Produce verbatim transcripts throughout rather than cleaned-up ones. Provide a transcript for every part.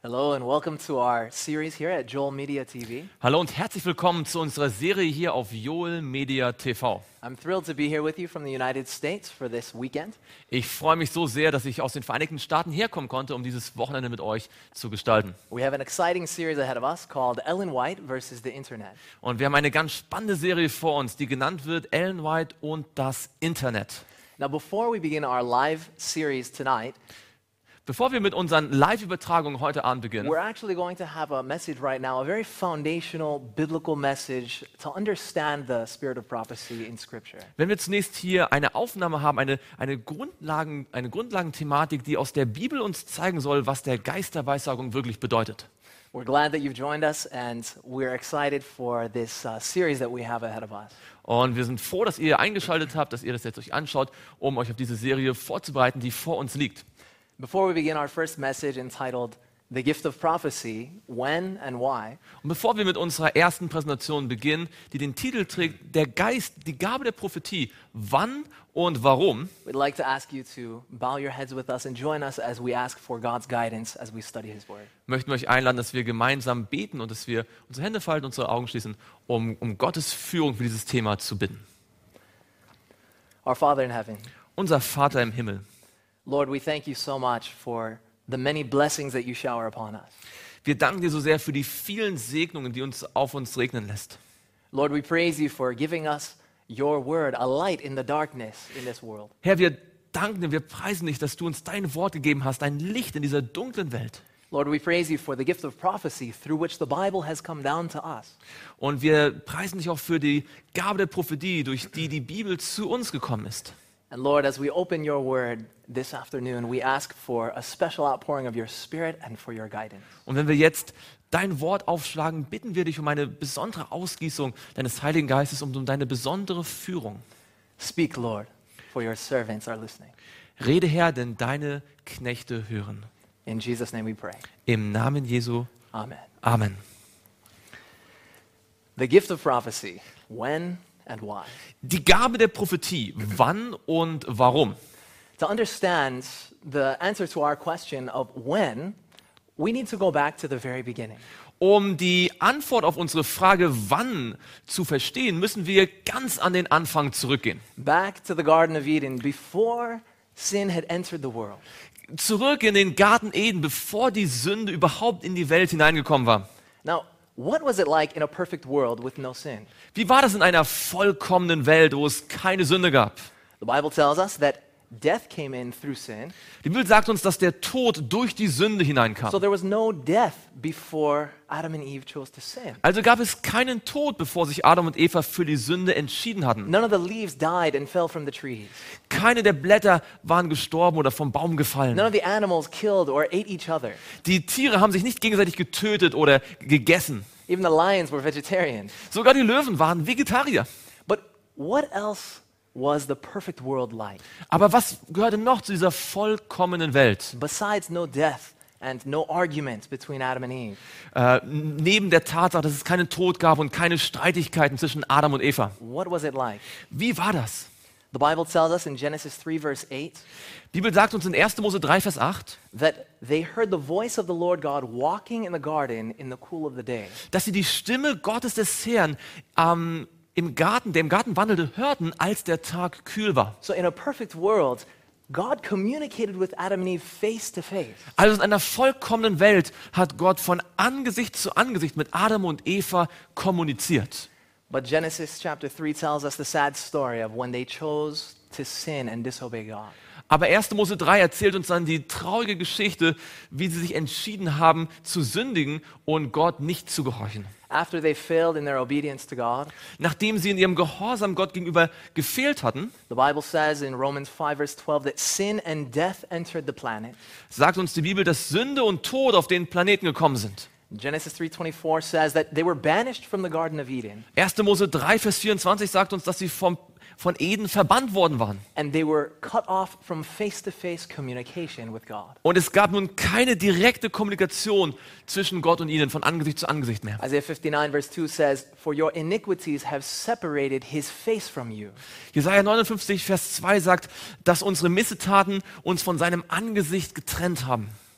Hello and welcome to our series here at Joel Media T V. Hallo und herzlich willkommen zu unserer Serie hier auf Joel Media T V. I'm thrilled to be here with you from the United States for this weekend. Ich freue mich so sehr, dass ich aus den Vereinigten Staaten herkommen konnte, um dieses Wochenende mit euch zu gestalten. We have an exciting series ahead of us called Ellen White versus the Internet. Und wir haben eine ganz spannende Serie vor uns, die genannt wird Ellen White und das Internet. Now before we begin our live series tonight, Bevor wir mit unseren Live-Übertragungen heute Abend beginnen, we're actually going to have a message right now, a very foundational biblical message to understand the spirit of prophecy in Scripture. wenn wir zunächst hier eine Aufnahme haben, eine, eine, Grundlagen, eine Grundlagenthematik, die aus der Bibel uns zeigen soll, was der Geist der Weissagung wirklich bedeutet. We're glad that you've joined us and we're excited for this uh, series that we have ahead of us. Und wir sind froh, dass ihr eingeschaltet habt, dass ihr das jetzt euch anschaut, um euch auf diese Serie vorzubereiten, die vor uns liegt. Before we begin our first message entitled The Gift of Prophecy, When and Why, Und bevor wir mit unserer ersten Präsentation beginnen, die den Titel trägt, der Geist, die Gabe der Prophetie, wann und warum, we'd like to ask you to bow your heads with us and join us as we ask for God's guidance as we study His Word. möchten wir euch einladen, dass wir gemeinsam beten und dass wir unsere Hände falten, unsere Augen schließen, um, um Gottes Führung für dieses Thema zu bitten. Our Father in heaven, Unser Vater im Himmel, Lord, we thank you so much for the many blessings that you shower upon us. wir danken dir so sehr für die vielen Segnungen, die uns auf uns regnen lässt. Lord, we praise you for giving us your word, a light in the darkness in this world. Herr, wir danken dir, wir preisen dich, dass du uns dein Wort gegeben hast, ein Licht in dieser dunklen Welt. Lord, we praise you for the gift of prophecy through which the Bible has come down to us. Und wir preisen dich auch für die Gabe der Prophetie, durch die die Bibel zu uns gekommen ist. And Lord, as we open your word this afternoon, we ask for a special outpouring of your spirit and for your guidance. Und wenn wir jetzt dein Wort aufschlagen, bitten wir dich um eine besondere Ausgießung deines Heiligen Geistes und um deine besondere Führung. Speak, Lord, for your servants are listening. Rede, Herr, denn deine Knechte hören. In Jesus' name we pray. Im Namen Jesu. Amen. Amen. The gift of prophecy, when and why. Die Gabe der Prophetie, wann und warum? To understand the answer to our question of when, we need to go back to the very beginning. Um die Antwort auf unsere Frage, wann zu verstehen, müssen wir ganz an den Anfang zurückgehen. Back to the Garden of Eden before sin had entered the world. Zurück in den Garten Eden, bevor die Sünde überhaupt in die Welt hineingekommen war. Now, what was it like in a perfect world with no sin? Wie war das in einer vollkommenen Welt, wo es keine Sünde gab? The Bible tells us that death came in through sin. Die Bibel sagt uns, dass der Tod durch die Sünde hineinkam. So there was no death before Adam and Eve chose to sin. Also gab es keinen Tod, bevor sich Adam und Eva für die Sünde entschieden hatten. None of the leaves died and fell from the trees. Keine der Blätter waren gestorben oder vom Baum gefallen. None of the animals killed or ate each other. Die Tiere haben sich nicht gegenseitig getötet oder gegessen. Even the lions were vegetarian. Sogar die Löwen waren Vegetarier. But what else was the perfect world like? Aber was gehörte noch zu dieser vollkommenen Welt? Besides no death and no arguments between Adam and Eve. Äh, neben der Tatsache, dass es keinen Tod gab und keine Streitigkeiten zwischen Adam und Eva. What was it like? Wie war das? The Bible tells us in Genesis three verse eight Die Bibel sagt uns in erster Mose drei, Vers acht, that they heard the voice of the Lord God walking in the garden in the cool of the day. dass sie die Stimme Gottes des Herrn ähm, im Garten, der im Garten wandelte, hörten, als der Tag kühl war. So in a perfect world, God communicated with Adam and Eve face to face. Also in einer vollkommenen Welt hat Gott von Angesicht zu Angesicht mit Adam und Eva kommuniziert. But Genesis chapter three tells us the sad story of when they chose to sin and disobey God. Aber erster Mose drei erzählt uns dann die traurige Geschichte, wie sie sich entschieden haben zu sündigen und Gott nicht zu gehorchen. After they failed in their obedience to God, Nachdem sie in ihrem Gehorsam Gott gegenüber gefehlt hatten, the Bible says in Romans five verse twelve that sin and death entered the planet. sagt uns die Bibel, dass Sünde und Tod auf den Planeten gekommen sind. Genesis three twenty-four says that they were banished from the Garden of Eden erster Mose drei, Vers vierundzwanzig sagt uns, dass sie vom, von Eden verbannt worden waren. and they were cut off from face-to-face communication with God. Und es gab nun keine direkte Kommunikation zwischen Gott und ihnen, von Angesicht zu Angesicht mehr. Isaiah fifty-nine verse two says, "For your iniquities have separated his face from you." Jesaja neunundfünfzig, Vers zwei sagt, dass unsere Missetaten uns von seinem Angesicht getrennt haben.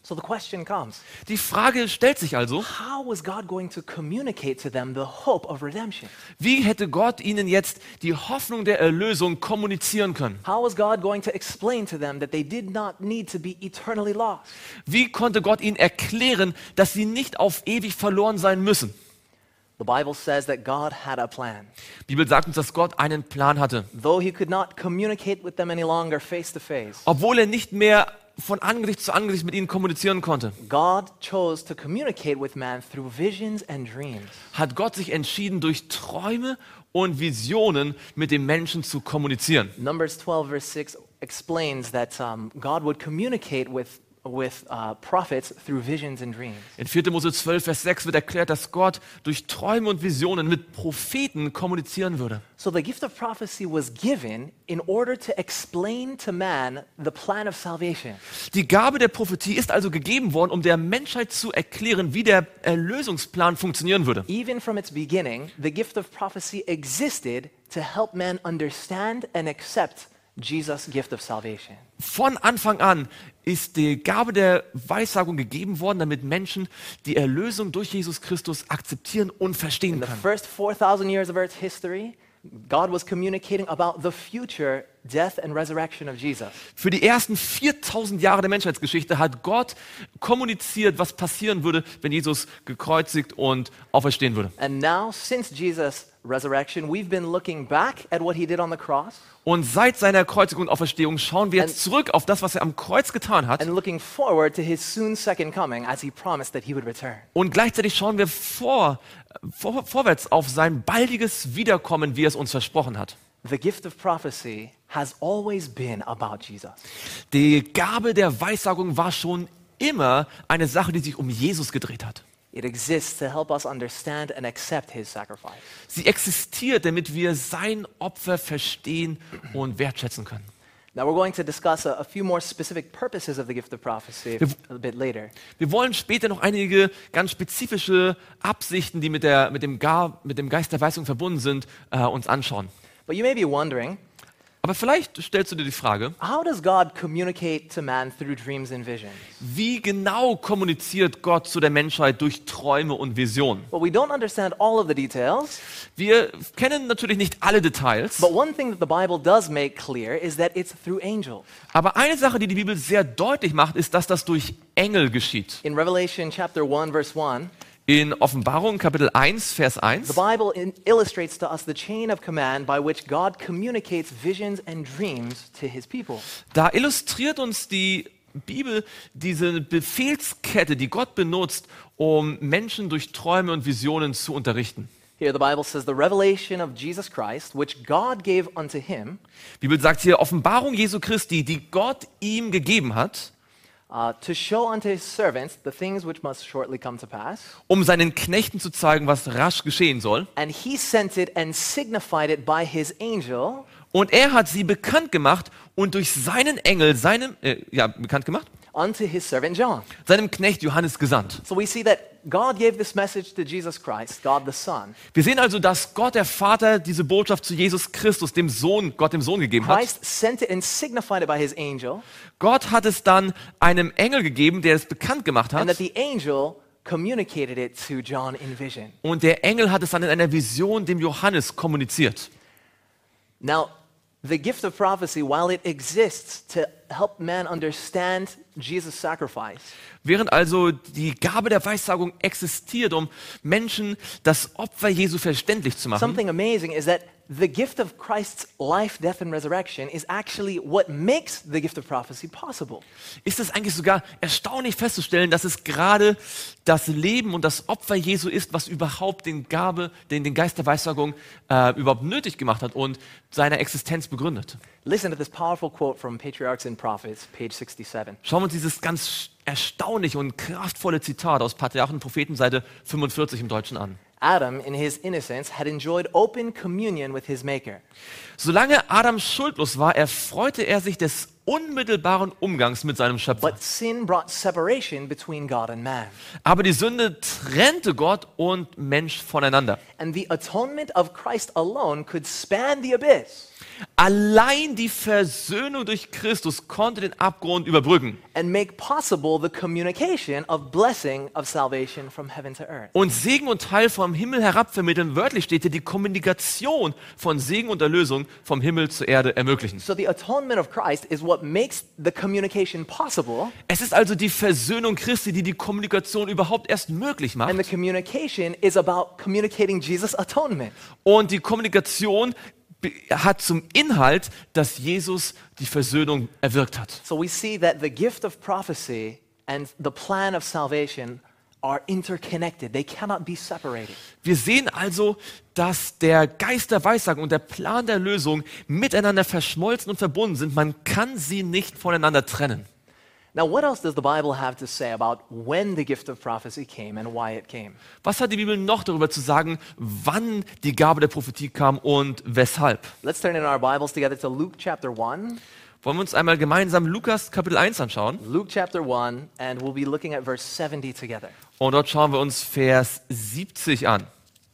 So the question comes, Die Frage stellt sich also, how was God going to communicate to them the hope of redemption? wie hätte Gott ihnen jetzt die Hoffnung der Erlösung kommunizieren können? How was God going to explain to them that they did not need to be eternally lost? Wie konnte Gott ihnen erklären, dass sie nicht auf ewig verloren sein müssen? The Bible says that God had a plan. Die Bibel sagt uns, dass Gott einen Plan hatte. Though he could not communicate with them any longer face to face, Obwohl er nicht mehr von Angesicht zu Angesicht mit ihnen kommunizieren konnte, God chose to communicate with man through visions and dreams. hat Gott sich entschieden, durch Träume und Visionen mit dem Menschen zu kommunizieren. Numbers twelve verse six explains that um, God would communicate with with uh, prophets through visions and dreams. In vierter Mose zwölf, Vers sechs wird erklärt, dass Gott durch Träume und Visionen mit Propheten kommunizieren würde. So the gift of prophecy was given in order to explain to man the plan of salvation. Die Gabe der Prophetie ist also gegeben worden, um der Menschheit zu erklären, wie der Erlösungsplan funktionieren würde. Even from its beginning, the gift of prophecy existed to help man understand and accept Jesus' gift of salvation. Von Anfang an ist die Gabe der Weissagung gegeben worden, damit Menschen die Erlösung durch Jesus Christus akzeptieren und verstehen In the können. first four thousand years of Earth's history, God was communicating about the future death and resurrection of Jesus. Für die ersten viertausend Jahre der Menschheitsgeschichte hat Gott kommuniziert, was passieren würde, wenn Jesus gekreuzigt und auferstehen würde. And now, since Jesus' resurrection, we've been looking back at what he did on the cross Und seit seiner Kreuzigung und Auferstehung schauen wir jetzt zurück auf das, was er am Kreuz getan hat. and looking forward to his soon second coming as he promised that he would return. Und gleichzeitig schauen wir vor, vor, vorwärts auf sein baldiges Wiederkommen, wie er es uns versprochen hat. The gift of prophecy has always been about Jesus. Die Gabe der Weissagung war schon immer eine Sache, die sich um Jesus gedreht hat. It exists to help us understand and accept his sacrifice. Sie existiert, damit wir sein Opfer verstehen und wertschätzen können. Now we're going to discuss a, a few more specific purposes of the gift of prophecy a bit later. Wir wollen später noch einige ganz spezifische Absichten, die mit, der, mit, dem, Gar, mit dem Geist der Weisung verbunden sind, äh, uns anschauen. But you may be wondering, Aber vielleicht stellst du dir die Frage, how does God communicate to man through dreams and visions? wie genau kommuniziert Gott zu der Menschheit durch Träume und Visionen? Well, we don't understand all of the details, Wir kennen natürlich nicht alle Details, but one thing that the Bible does make clear is that it's through angels. aber eine Sache, die die Bibel sehr deutlich macht, ist, dass das durch Engel geschieht. In Revelation chapter one verse one, In Offenbarung Kapitel eins, Vers eins, the Bible in- illustrates to us the chain of command by which God communicates visions and dreams to his people. da illustriert uns die Bibel diese Befehlskette, die Gott benutzt, um Menschen durch Träume und Visionen zu unterrichten. Here the Bible says the revelation of Jesus Christ, which God gave unto him, Die Bibel sagt hier Offenbarung Jesu Christi, die Gott ihm gegeben hat, uh, to show unto his servants the things which must shortly come to pass. um seinen Knechten zu zeigen, was rasch geschehen soll. And he sent it and signified it by his angel Und er hat sie bekannt gemacht und durch seinen Engel, seinem, äh, ja, bekannt gemacht, unto his servant John. seinem Knecht Johannes gesandt. So we see that God gave this message to Jesus Christ, God the Son. Wir sehen also, dass Gott der Vater diese Botschaft zu Jesus Christus, dem Sohn, Gott dem Sohn gegeben hat. Christ sent it and signified it by his angel, Gott hat es dann einem Engel gegeben, der es bekannt gemacht and that hat. the angel communicated it to John in vision. Und der Engel hat es dann in einer Vision dem Johannes kommuniziert. Now, the gift of prophecy, while it exists to help man understand Jesus' sacrifice, Während also die Gabe der Weissagung existiert, um Menschen das Opfer Jesu verständlich zu machen, something amazing is that the gift of Christ's life, death, and resurrection is actually what makes the gift of prophecy possible. ist es eigentlich sogar erstaunlich festzustellen, dass es gerade das Leben und das Opfer Jesu ist, was überhaupt den Gabe, den, den Geist der Weissagung äh, überhaupt nötig gemacht hat und seine Existenz begründet. Listen to this powerful quote from Patriarchs and Prophets, page sixty-seven. Schauen wir uns dieses ganz erstaunliche und kraftvolle Zitat aus Patriarchen und Propheten, Seite fünfundvierzig im Deutschen an. Adam, in his innocence, had enjoyed open communion with his Maker. Solange Adam schuldlos war, erfreute er sich des unmittelbaren Umgangs mit seinem Schöpfer. But sin brought separation between God and man. Aber die Sünde trennte Gott und Mensch voneinander. And the atonement of Christ alone could span the abyss Allein die Versöhnung durch Christus konnte den Abgrund überbrücken and make possible the communication of blessing of salvation from heaven to earth. und Segen und Heil vom Himmel herabvermitteln. Wörtlich steht hier, die Kommunikation von Segen und Erlösung vom Himmel zur Erde ermöglichen. So the atonement of Christ is what makes the communication possible, Es ist also die Versöhnung Christi, die die Kommunikation überhaupt erst möglich macht. and the communication is about communicating Jesus' atonement. Und die Kommunikation be- hat zum Inhalt, dass Jesus die Versöhnung erwirkt hat. So we see that the gift of prophecy and the plan of salvation are interconnected. They cannot be separated. Wir sehen also, dass der Geist der Weissagung und der Plan der Lösung miteinander verschmolzen und verbunden sind. Man kann sie nicht voneinander trennen. Now, what else does the Bible have to say about when the gift of prophecy came and why it came? Was hat die Bibel noch darüber zu sagen, wann die Gabe der Prophetie kam und weshalb? Let's turn in our Bibles together to Luke chapter one. Wollen wir uns einmal gemeinsam Lukas Kapitel eins anschauen? Luke chapter one, and we'll be looking at verse seventy together. Und dort schauen wir uns Vers siebzig an.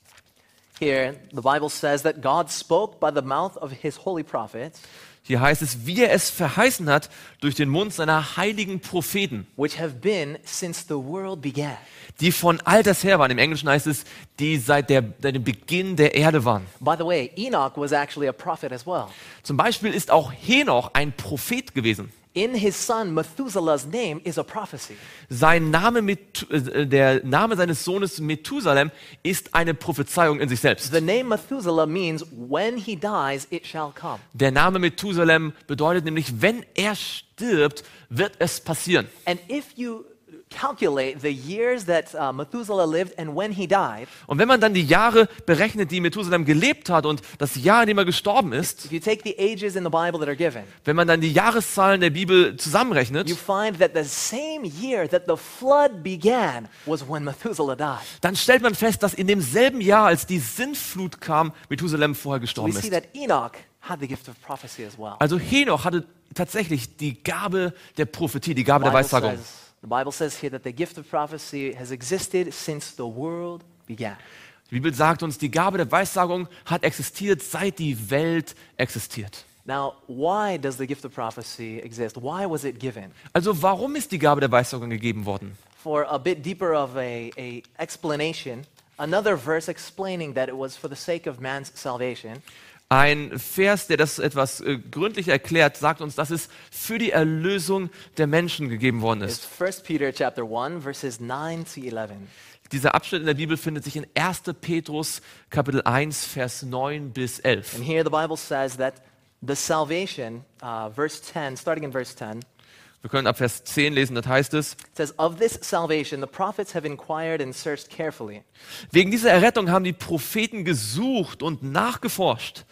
Here, the Bible says that God spoke by the mouth of his holy prophets, Hier heißt es, wie er es verheißen hat durch den Mund seiner heiligen Propheten, which have been since the world began. die von alters her waren. Im Englischen heißt es, die seit, der, seit dem Beginn der Erde waren. By the way, Enoch was actually a prophet as well. Zum Beispiel ist auch Henoch ein Prophet gewesen. In his son Methuselah's name is a prophecy. Sein Name, Met- äh, der Name seines Sohnes Methusalem ist eine Prophezeiung in sich selbst. The name Methuselah means when he dies, it shall come. Der Name Methusalem bedeutet nämlich, wenn er stirbt, wird es passieren. And if you calculate the years that uh, Methuselah lived and when he died, Und wenn man dann die Jahre berechnet, die Methusalem gelebt hat und das Jahr, in dem er gestorben ist, if you take the ages in the Bible that are given, wenn man dann die Jahreszahlen der Bibel you zusammenrechnet, find that the same year that the flood began was when Methuselah died. dann stellt man fest, dass in demselben Jahr, als die Sintflut kam, Methusalem vorher We gestorben see ist. that Enoch had the gift of prophecy as well. Also Henoch hatte tatsächlich die Gabe der Prophetie, die Gabe der Bible Weissagung. says- the Bible says here that the gift of prophecy has existed since the world began. Die Bibel sagt uns, die Gabe der Weissagung hat existiert, seit die Welt existiert. Now, why does the gift of prophecy exist? Why was it given? Also warum ist die Gabe der Weissagung gegeben worden? For a bit deeper of a, a explanation, another verse explaining that it was for the sake of man's salvation Ein Vers, der das etwas äh, gründlicher erklärt, sagt uns, dass es für die Erlösung der Menschen gegeben worden is ist. First Peter chapter one, verses nine to eleven. Dieser Abschnitt in der Bibel findet sich in erster Petrus Kapitel eins, Vers neun bis elf. And here the Bible says that the salvation, uh, verse ten, starting in verse ten, Wir können ab Vers zehn lesen, das heißt es, it says, of this salvation the prophets have inquired and searched carefully, wegen dieser Errettung haben die Propheten gesucht und nachgeforscht,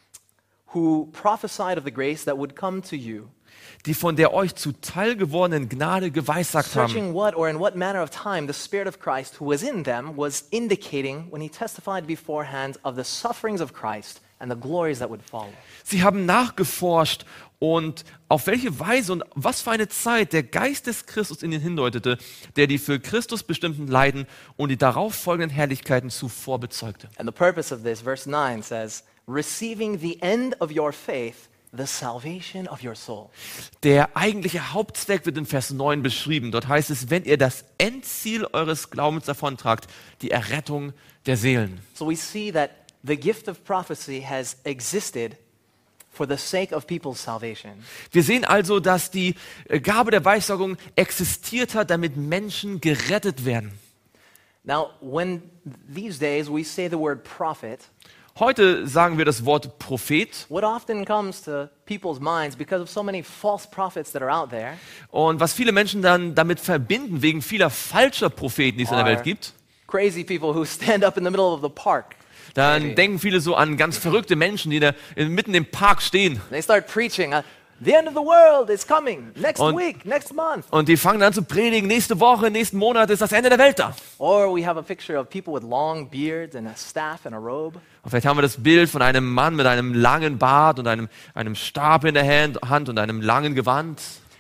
who prophesied of the grace that would come to you, die von der euch zuteil gewordenen Gnade geweissagt haben. searching what or in what manner of time the Spirit of Christ who was in them was indicating when he testified beforehand of the sufferings of Christ and the glories that would follow. Sie haben nachgeforscht und auf welche Weise und was für eine Zeit der Geist des Christus in ihnen hindeutete, der die für Christus bestimmten Leiden und die darauf folgenden Herrlichkeiten zuvor bezeugte. And the purpose of this, verse nine says, receiving the end of your faith, the salvation of your soul. Der eigentliche Hauptzweck wird in Vers neun beschrieben. Dort heißt es, wenn ihr das Endziel eures Glaubens davontragt, die Errettung der Seelen. So we see that the gift of prophecy has existed for the sake of people's salvation. Wir sehen also, dass die äh, Gabe der Weissagung existiert hat, damit Menschen gerettet werden. Now, when these days we say the word prophet, Heute sagen wir das Wort Prophet. what often comes to people's minds because of so many false prophets that are out there Und was viele Menschen dann damit verbinden, wegen vieler falscher Propheten, die es in der are Welt gibt, crazy people who stand up in the middle of the park. dann Maybe. denken viele so an ganz verrückte Menschen, die da mitten im Park stehen. They start preaching, uh, the end of the world is coming, next Und- week, next month. Und die fangen an zu predigen, nächste Woche, nächsten Monat ist das Ende der Welt da. Or we have a picture of people with long beards and a staff and a robe. Und vielleicht haben wir das Bild von einem Mann mit einem langen Bart und einem, einem Stab in der Hand, Hand und einem langen Gewand.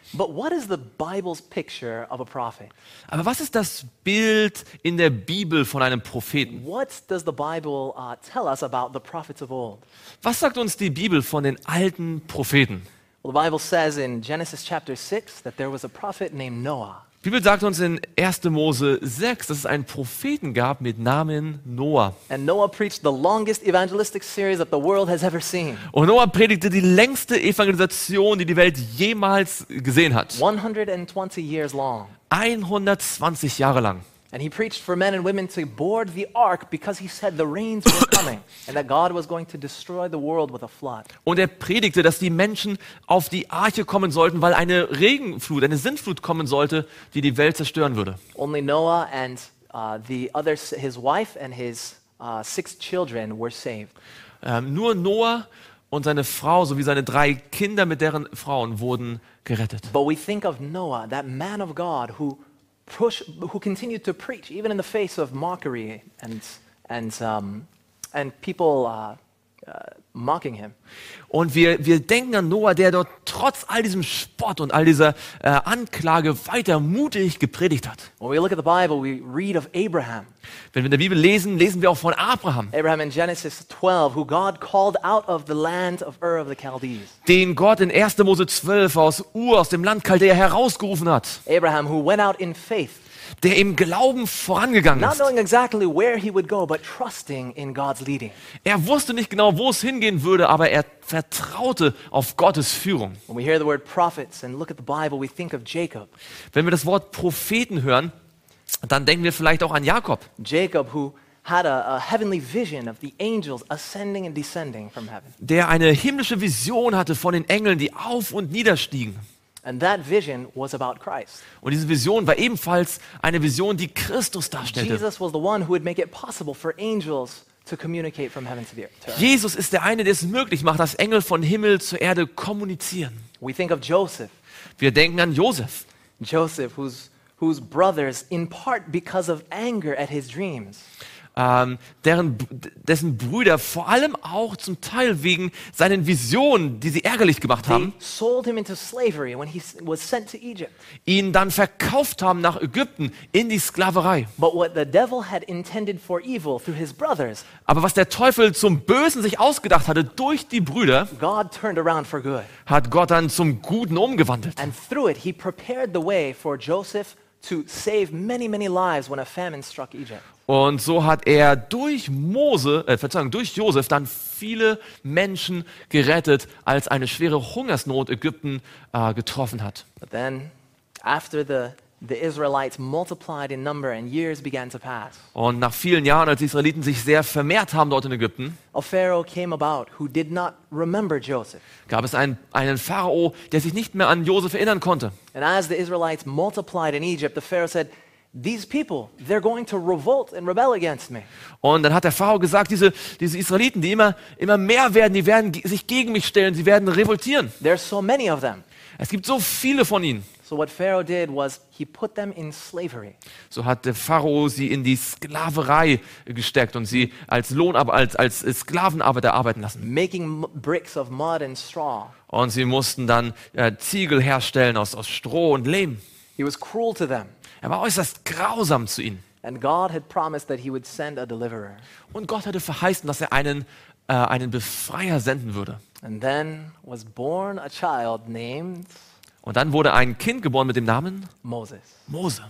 But what is the Bible's picture of a prophet? Aber was ist das Bild in der Bibel von einem Propheten? What does the Bible uh, tell us about the prophets of old? Was sagt uns die Bibel von den alten Propheten? Well, the Bible says in Genesis chapter six that there was a prophet named Noah. Die Bibel sagt uns in erster Mose sechs, dass es einen Propheten gab mit Namen Noah. And Noah preached the longest evangelistic series that the world has ever seen. Und Noah predigte die längste Evangelisation, die die Welt jemals gesehen hat. one hundred twenty years long. hundertzwanzig Jahre lang. And he preached for men and women to board the ark because he said the rains were coming and that God was going to destroy the world with a flood. Und er predigte, dass die Menschen auf die Arche kommen sollten, weil eine Regenflut, eine Sintflut kommen sollte, die die Welt zerstören würde. Only Noah and uh, the others, his wife and his uh, six children were saved. Ähm, nur Noah und seine Frau sowie seine drei Kinder mit deren Frauen wurden gerettet. But we think of Noah, that man of God who push, who continued to preach even in the face of mockery and and um, and people uh, uh, mocking him. Und wir, wir denken an Noah, der dort trotz all diesem Spott und all dieser äh, Anklage weiter mutig gepredigt hat. When we look at the Bible, we read of Abraham. Wenn wir in der Bibel lesen, lesen wir auch von Abraham, Abraham in Genesis twelve, who God called out of the land of Ur of the Chaldees. den Gott in erster Mose zwölf aus Ur, aus dem Land Chaldea herausgerufen hat, Abraham who went out in faith, der im Glauben vorangegangen not ist. knowing exactly where he would go, but trusting in God's leading. Er wusste nicht genau, wo es hingehen würde, aber er vertraute auf Gottes Führung. When we hear the word prophets and look at the Bible, we think of Jacob. Wenn wir das Wort Propheten hören, dann denken wir vielleicht auch an Jakob. Jacob who had a, a heavenly vision of the angels ascending and descending from heaven. Der eine himmlische Vision hatte von den Engeln, die auf und niederstiegen. And that vision was about Christ. Und diese Vision war ebenfalls eine Vision, die Christus darstellte. Jesus was the one who would make it possible for angels to communicate from heaven to the earth. Jesus ist der eine, der es möglich macht, dass Engel von Himmel zur Erde kommunizieren. We think of Joseph. Wir denken an Josef. Joseph, whose, whose brothers, in part because of anger at his dreams, Ähm, deren, dessen Brüder vor allem auch zum Teil wegen seinen Visionen, die sie ärgerlich gemacht they haben, sold him into slavery when he s- was sent to Egypt. ihn dann verkauft haben nach Ägypten in die Sklaverei. But what the devil had intended for evil through his brothers, Aber was der Teufel zum Bösen sich ausgedacht hatte durch die Brüder, God turned around for good. hat Gott dann zum Guten umgewandelt. And through it, he prepared the way for Joseph to save many, many lives when a famine struck Egypt. Und so hat er durch Mose, äh, Verzeihung, durch Josef dann viele Menschen gerettet, als eine schwere Hungersnot Ägypten äh, getroffen hat. But then, after the, the Israelites multiplied in number and years began to pass, Und nach vielen Jahren, als die Israeliten sich sehr vermehrt haben dort in Ägypten, a Pharaoh came about who did not remember Joseph. gab es einen, einen Pharao, der sich nicht mehr an Josef erinnern konnte. And as the Israelites multiplied in Egypt, the Pharaoh said, these people, they're going to revolt and rebel against me. Und dann hat der Pharao gesagt, diese, diese Israeliten, die immer, immer mehr werden, die werden ge- sich gegen mich stellen, sie werden revoltieren. There's so many of them. Es gibt so viele von ihnen. So what Pharaoh did was he put them in slavery. So hat der Pharao sie in die Sklaverei gesteckt und sie als Lohnarbeiter, als, als Sklavenarbeiter arbeiten lassen. Making m- bricks of mud and straw. Und sie mussten dann äh, Ziegel herstellen aus, aus Stroh und Lehm. He was cruel to them. Er war äußerst grausam zu ihnen. And God had promised that he would send a deliverer. Und Gott hatte verheißen, dass er einen, äh, einen Befreier senden würde. And then was born a child named Und dann wurde ein Kind geboren mit dem Namen Moses. Mose.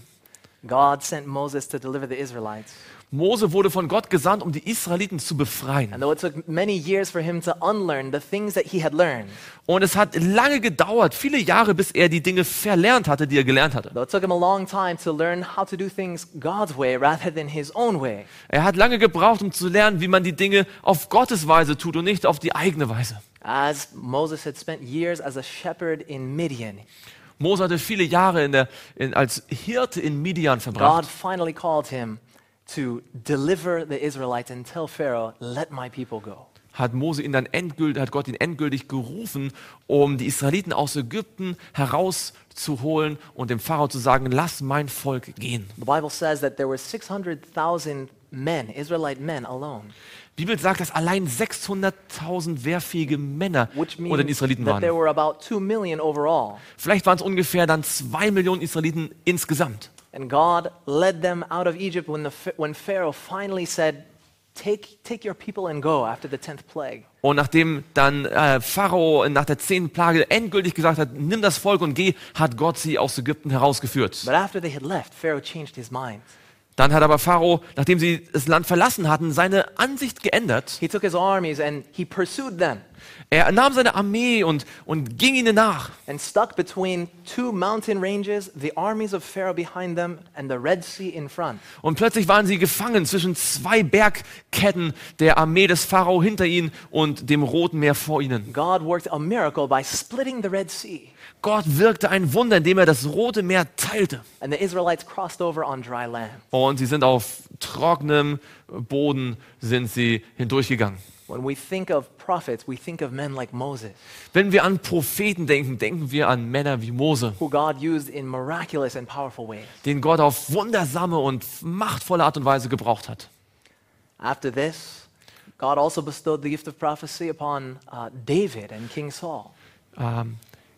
God sent Moses to deliver the Israelites. Mose wurde von Gott gesandt, um die Israeliten zu befreien. And though it took many years for him to unlearn the things that he had learned, Und es hat lange gedauert, viele Jahre, bis er die Dinge verlernt hatte, die er gelernt hatte. though it took him a long time to learn how to do things God's way rather than his own way, Er hat lange gebraucht, um zu lernen, wie man die Dinge auf Gottes Weise tut und nicht auf die eigene Weise. as Moses had spent years as a shepherd in Midian, Mose hatte viele Jahre in der, in, als Hirte in Midian God verbracht. finally called him to deliver the Israelites and tell Pharaoh, let my people go. hat Mose ihn dann endgültig, hat Gott ihn endgültig gerufen, um die Israeliten aus Ägypten herauszuholen und dem Pharao zu sagen, lass mein Volk gehen. The Bible says that there were six hundred thousand men, Israelite men alone, Die Bibel sagt, dass allein sechshunderttausend wehrfähige Männer which unter den means Israeliten that there waren. were about two million overall. Vielleicht waren es ungefähr dann zwei Millionen Israeliten insgesamt. And God led them out of Egypt when, the, Pha- when Pharaoh finally said, take, take your people and go after the tenth plague. Und nachdem dann äh, Pharao nach der zehnten Plage endgültig gesagt hat, nimm das Volk und geh, hat Gott sie aus Ägypten herausgeführt. But after they had left, Pharaoh changed his mind. Dann hat aber Pharao, nachdem sie das Land verlassen hatten, seine Ansicht geändert. He took his armies and he pursued them Er nahm seine Armee und, und ging ihnen nach. and stuck between two mountain ranges, the armies of Pharaoh behind them and the Red Sea in front. Und plötzlich waren sie gefangen zwischen zwei Bergketten der Armee des Pharao hinter ihnen und dem Roten Meer vor ihnen. God worked a miracle by splitting the Red Sea, Gott wirkte ein Wunder, indem er das Rote Meer teilte. and the Israelites crossed over on dry land. Und sie sind auf trockenem Boden sind sie hindurchgegangen. When we think of prophets, we think of men like Moses, Wenn wir an Propheten denken, denken wir an Männer wie Mose, who God used in miraculous and powerful ways. den Gott auf wundersame und machtvolle Art und Weise gebraucht hat. After this, God also bestowed the gift of prophecy upon uh, David and King Saul. Ähm,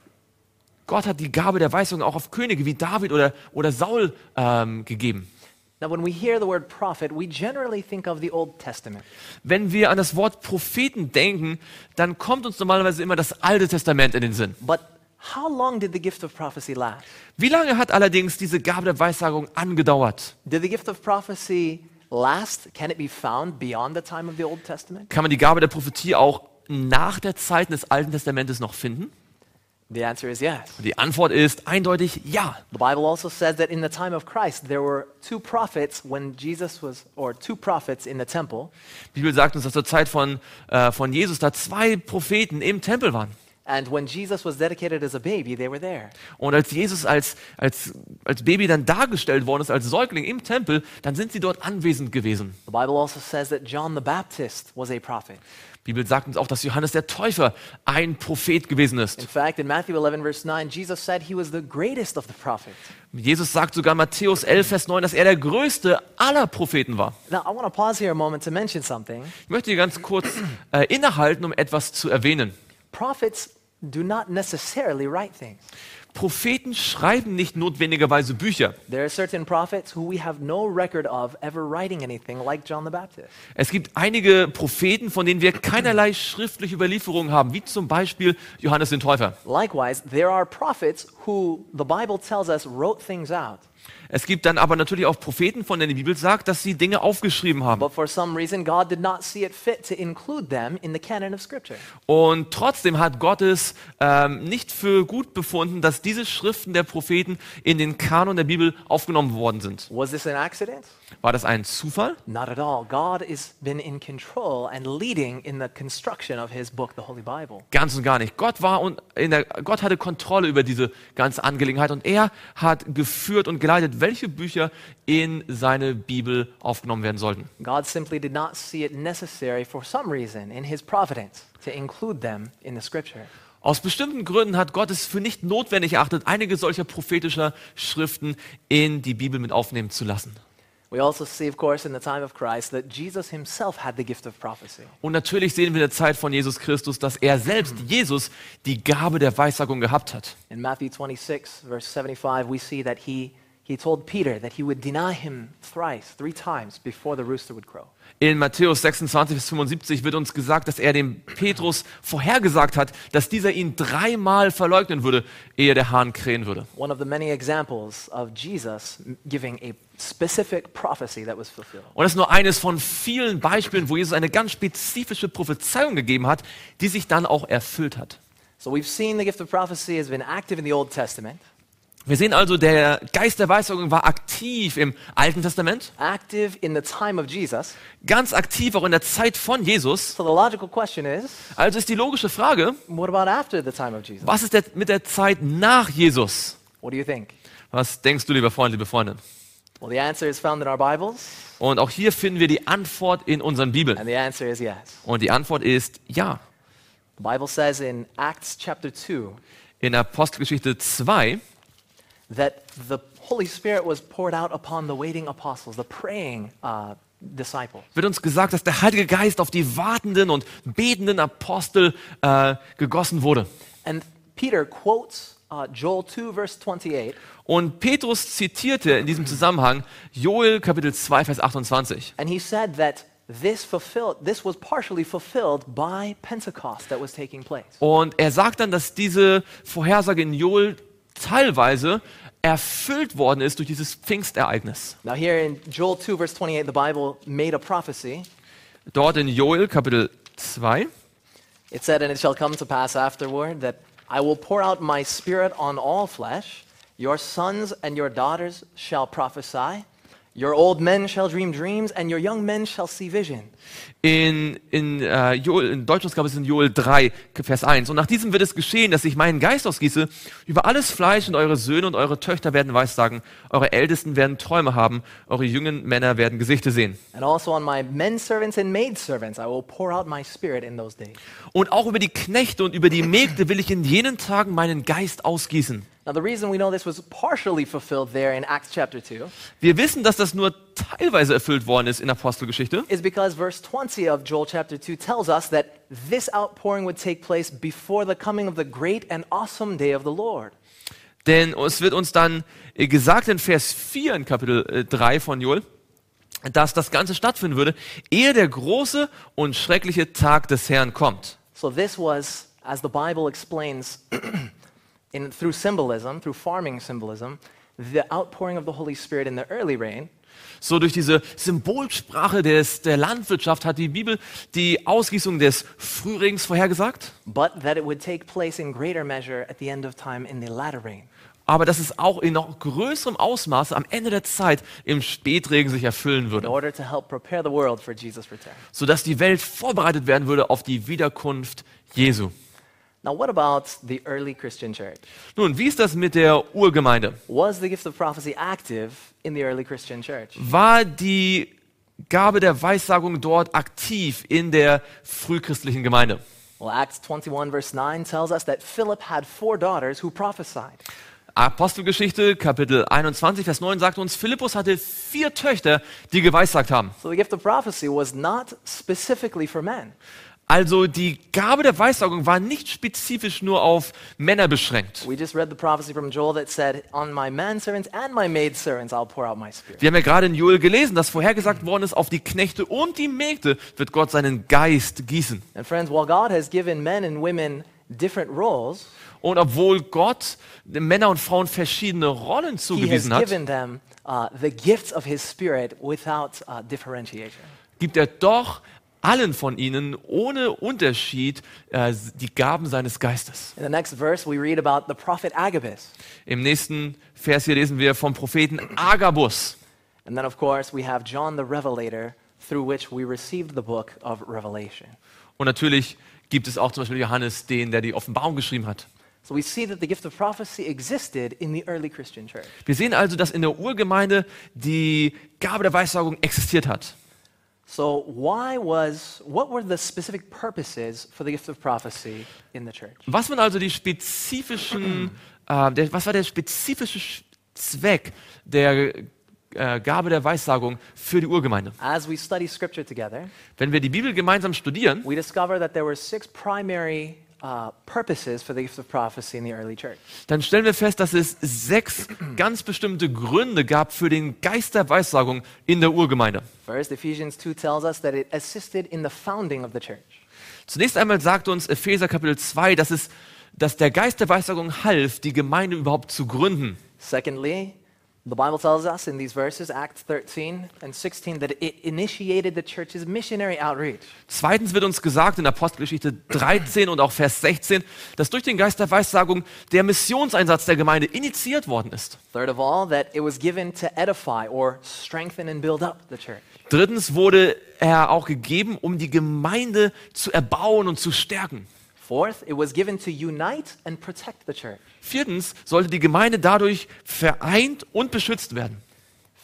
Gott hat die Gabe der Weisung auch auf Könige wie David oder, oder Saul ähm, gegeben. Now, when we hear the word prophet, we generally think of the Old Testament. Wenn wir an das Wort Propheten denken, dann kommt uns normalerweise immer das Alte Testament in den Sinn. But how long did the gift of prophecy last? Wie lange hat allerdings diese Gabe der Weissagung angedauert? Did the gift of prophecy last? Can it be found beyond the time of the Old Testament? Kann man die Gabe der Prophetie auch nach der Zeit des Alten Testamentes noch finden? The answer is yes. Und die Antwort ist eindeutig ja. The Bible also says that in the time of Christ, there were two prophets when Jesus was, or two prophets in the temple. Die Bibel sagt uns, dass zur Zeit von, äh, von Jesus da zwei Propheten im Tempel waren. And when Jesus was dedicated as a baby, they were there. Und als Jesus als, als, als Baby dann dargestellt worden ist, als Säugling im Tempel, dann sind sie dort anwesend gewesen. The Bible also says that John the Baptist was a prophet. Die Bibel sagt uns auch, dass Johannes der Täufer ein Prophet gewesen In ist. fact, in Matthew eleven, verse nine, Jesus said he was the greatest of the prophets. Jesus sagt sogar in Matthäus elf, Vers neun, dass er der größte aller Propheten war. Now, I want to pause here a moment to mention something. Ich möchte hier ganz kurz äh, innehalten, um etwas zu erwähnen. Prophets do not necessarily write things. Propheten schreiben nicht notwendigerweise Bücher. There are certain prophets who we have no record of ever writing anything, like John the Baptist. Es gibt einige Propheten, von denen wir keinerlei schriftliche Überlieferungen haben, wie zum Beispiel Johannes den Täufer. Likewise, there are prophets who the Bible tells us wrote things out, Es gibt dann aber natürlich auch Propheten, von denen die Bibel sagt, dass sie Dinge aufgeschrieben haben. but for some reason God did not see it fit to include them in the canon of Scripture. Und trotzdem hat Gott es ähm, nicht für gut befunden, dass diese Schriften der Propheten in den Kanon der Bibel aufgenommen worden sind. Was this an accident? War das ein Zufall? Not at all. God has been in control and leading in the construction of his book, the Holy Bible. Ganz und gar nicht. Gott war und in der, Gott hatte Kontrolle über diese ganze Angelegenheit und er hat geführt und geleitet, welche Bücher in seine Bibel aufgenommen werden sollten. God simply did not see it necessary for some reason in his providence to include them in the Scripture. Aus bestimmten Gründen hat Gott es für nicht notwendig erachtet, einige solcher prophetischer Schriften in die Bibel mit aufnehmen zu lassen. We also see, of course, in the time of Christ that Jesus himself had the gift of prophecy. Und natürlich sehen wir in der Zeit von Jesus Christus, dass er selbst, Jesus, die Gabe der Weissagung gehabt hat. In Matthew twenty-six, verse seventy-five, we see that he, he told Peter that he would deny him thrice, three times, before the rooster would crow. In Matthäus sechsundzwanzig bis fünfundsiebzig wird uns gesagt, dass er dem Petrus vorhergesagt hat, dass dieser ihn dreimal verleugnen würde, ehe der Hahn krähen würde. One of the many examples of Jesus giving a specific prophecy that was fulfilled. Und das ist nur eines von vielen Beispielen, wo Jesus eine ganz spezifische Prophezeiung gegeben hat, die sich dann auch erfüllt hat. So we've seen the gift of prophecy has been active in the Old Testament, Wir sehen also, der Geist der Weissagung war aktiv im Alten Testament, active in the time of Jesus. ganz aktiv auch in der Zeit von Jesus. So the logical question is, Also ist die logische Frage, what about after the time of Jesus? was ist der, mit der Zeit nach Jesus? What do you think? Was denkst du, lieber Freund, liebe Freundin? Well, the answer is found in our Bibles, Und auch hier finden wir die Antwort in unseren Bibeln. and the answer is yes. Und die Antwort ist ja. The Bible says in Acts chapter two In Apostelgeschichte zwei that the Holy Spirit was poured out upon the waiting apostles, the praying uh, disciples. wird uns gesagt, dass der Heilige Geist auf die wartenden und betenden Apostel äh, gegossen wurde. And Peter quotes uh, Joel two, verse twenty-eight, Und Petrus zitierte in diesem Zusammenhang Joel Kapitel zwei, Vers achtundzwanzig. and he said that this fulfilled, this was partially fulfilled by Pentecost that was taking place. Und er sagt dann, dass diese Vorhersage in Joel teilweise erfüllt worden ist durch dieses Pfingstereignis. Now here in Joel two, verse twenty-eight, the Bible made a prophecy. Dort in Joel Kapitel zwei. It said, and it shall come to pass afterward that I will pour out my spirit on all flesh. Your sons and your daughters shall prophesy. Your old men shall dream dreams, and your young men shall see vision. In, in, äh, Joel, in Deutschland gab es in Joel drei, Vers eins. Und nach diesem wird es geschehen, dass ich meinen Geist ausgieße über alles Fleisch, und eure Söhne und eure Töchter werden Weissagen, eure Ältesten werden Träume haben, eure jungen Männer werden Gesichte sehen. And also on my men servants and maid servants I will pour out my spirit in those days. Und auch über die Knechte und über die Mägde will ich in jenen Tagen meinen Geist ausgießen. Now the reason we know this was partially fulfilled there in Acts chapter two Wir wissen, dass das nur teilweise erfüllt worden ist in Apostelgeschichte, is because verse twenty of Joel chapter two tells us that this outpouring would take place before the coming of the great and awesome day of the Lord. denn es wird uns dann äh, gesagt in Vers vier in Kapitel äh, drei von Joel, dass das Ganze stattfinden würde, ehe der große und schreckliche Tag des Herrn kommt. So this was, as the Bible explains in, through symbolism, through farming symbolism, the outpouring of the Holy Spirit in the early rain So durch diese Symbolsprache des, der Landwirtschaft hat die Bibel die Ausgießung des Frührings vorhergesagt, but that it would take place in greater measure at the end of time in the latter rain. aber dass es auch in noch größerem Ausmaße am Ende der Zeit im Spätregen sich erfüllen In würde, order to help prepare the world for Jesus' return. sodass die Welt vorbereitet werden würde auf die Wiederkunft Jesu. Now, what about the early Christian church? Nun, wie ist das mit der Urgemeinde? Was the gift of prophecy active in the early Christian church? War die Gabe der Weissagung dort aktiv in der frühchristlichen Gemeinde? Well, Acts twenty-one, verse nine tells us that Philip had four daughters who prophesied. Apostelgeschichte, Kapitel einundzwanzig, Vers neun sagt uns, Philippus hatte vier Töchter, die geweissagt haben. So the gift of prophecy was not specifically for men. Also die Gabe der Weissagung war nicht spezifisch nur auf Männer beschränkt. We just read the prophecy from Joel that said, on my manservants and my maidservants I'll pour out my spirit. Wir haben ja gerade in Joel gelesen, dass vorhergesagt worden ist, auf die Knechte und die Mägde wird Gott seinen Geist gießen. And friends, while God has given men and women different roles, Und obwohl Gott Männer und Frauen verschiedene Rollen he has zugewiesen hat, given them uh, the gifts of his spirit without uh, differentiation. gibt er doch allen von ihnen ohne Unterschied äh, die Gaben seines Geistes. In the next verse, we read about the prophet Agabus. Im nächsten Vers hier lesen wir vom Propheten Agabus. And then, of course, we have John the Revelator, through which we received the book of Revelation. Und natürlich gibt es auch zum Beispiel Johannes, den, der die Offenbarung geschrieben hat. So we see that the gift of prophecy existed in the early Christian church. Wir sehen also, dass in der Urgemeinde die Gabe der Weissagung existiert hat. So why was, what were the specific purposes for the gift of prophecy in the church? Was waren also die spezifischen, äh, der, was war der spezifische Sch- Zweck der äh, Gabe der Weissagung für die Urgemeinde? As we study scripture together, Wenn wir die Bibel gemeinsam studieren, we discover that there were six primary uh, purposes for the gift of prophecy in the early church. dann stellen wir fest, dass es sechs ganz bestimmte Gründe gab für den Geist der Weissagung in der Urgemeinde. First, Ephesians two tells us that it assisted in the founding of the church. Zunächst einmal sagt uns Epheser Kapitel zwei, dass, es, dass der Geist der Weissagung half, die Gemeinde überhaupt zu gründen. Secondly, the Bible tells us in these verses, Acts thirteen and sixteen, that it initiated the church's missionary outreach. Zweitens wird uns gesagt in Apostelgeschichte dreizehn und auch Vers sechzehn, dass durch den Geist der Weissagung der Missionseinsatz der Gemeinde initiiert worden ist. Third of all, that it was given to edify or strengthen and build up the church. Drittens wurde er auch gegeben, um die Gemeinde zu erbauen und zu stärken. Fourth, it was given to unite and protect the church. Viertens sollte die Gemeinde dadurch vereint und beschützt werden.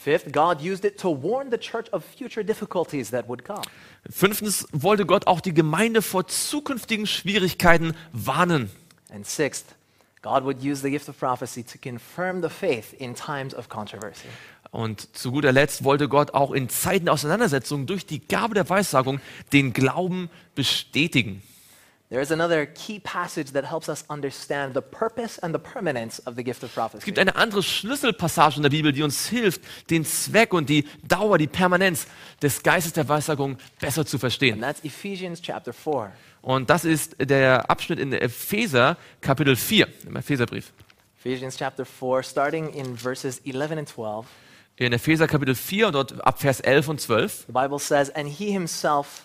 Fifth, God used it to warn the church of future difficulties that would come. Fünftens wollte Gott auch die Gemeinde vor zukünftigen Schwierigkeiten warnen. And sixth, God would use the gift of prophecy to confirm the faith in times of controversy. Und zu guter Letzt wollte Gott auch in Zeiten der Auseinandersetzung durch die Gabe der Weissagung den Glauben bestätigen. There is another key passage that helps us understand the purpose and the permanence of the gift of Es prophecy. gibt eine andere Schlüsselpassage in der Bibel, die uns hilft, den Zweck und die Dauer, die Permanenz des Geistes der Weissagung besser zu And verstehen. that's Ephesians chapter four. Und das ist der Abschnitt in Epheser, Kapitel vier, im Epheserbrief. Ephesians chapter four, starting in verses eleven and twelve. In Epheser, Kapitel vier, und dort ab Vers elf und zwölf. The Bible says, and he himself,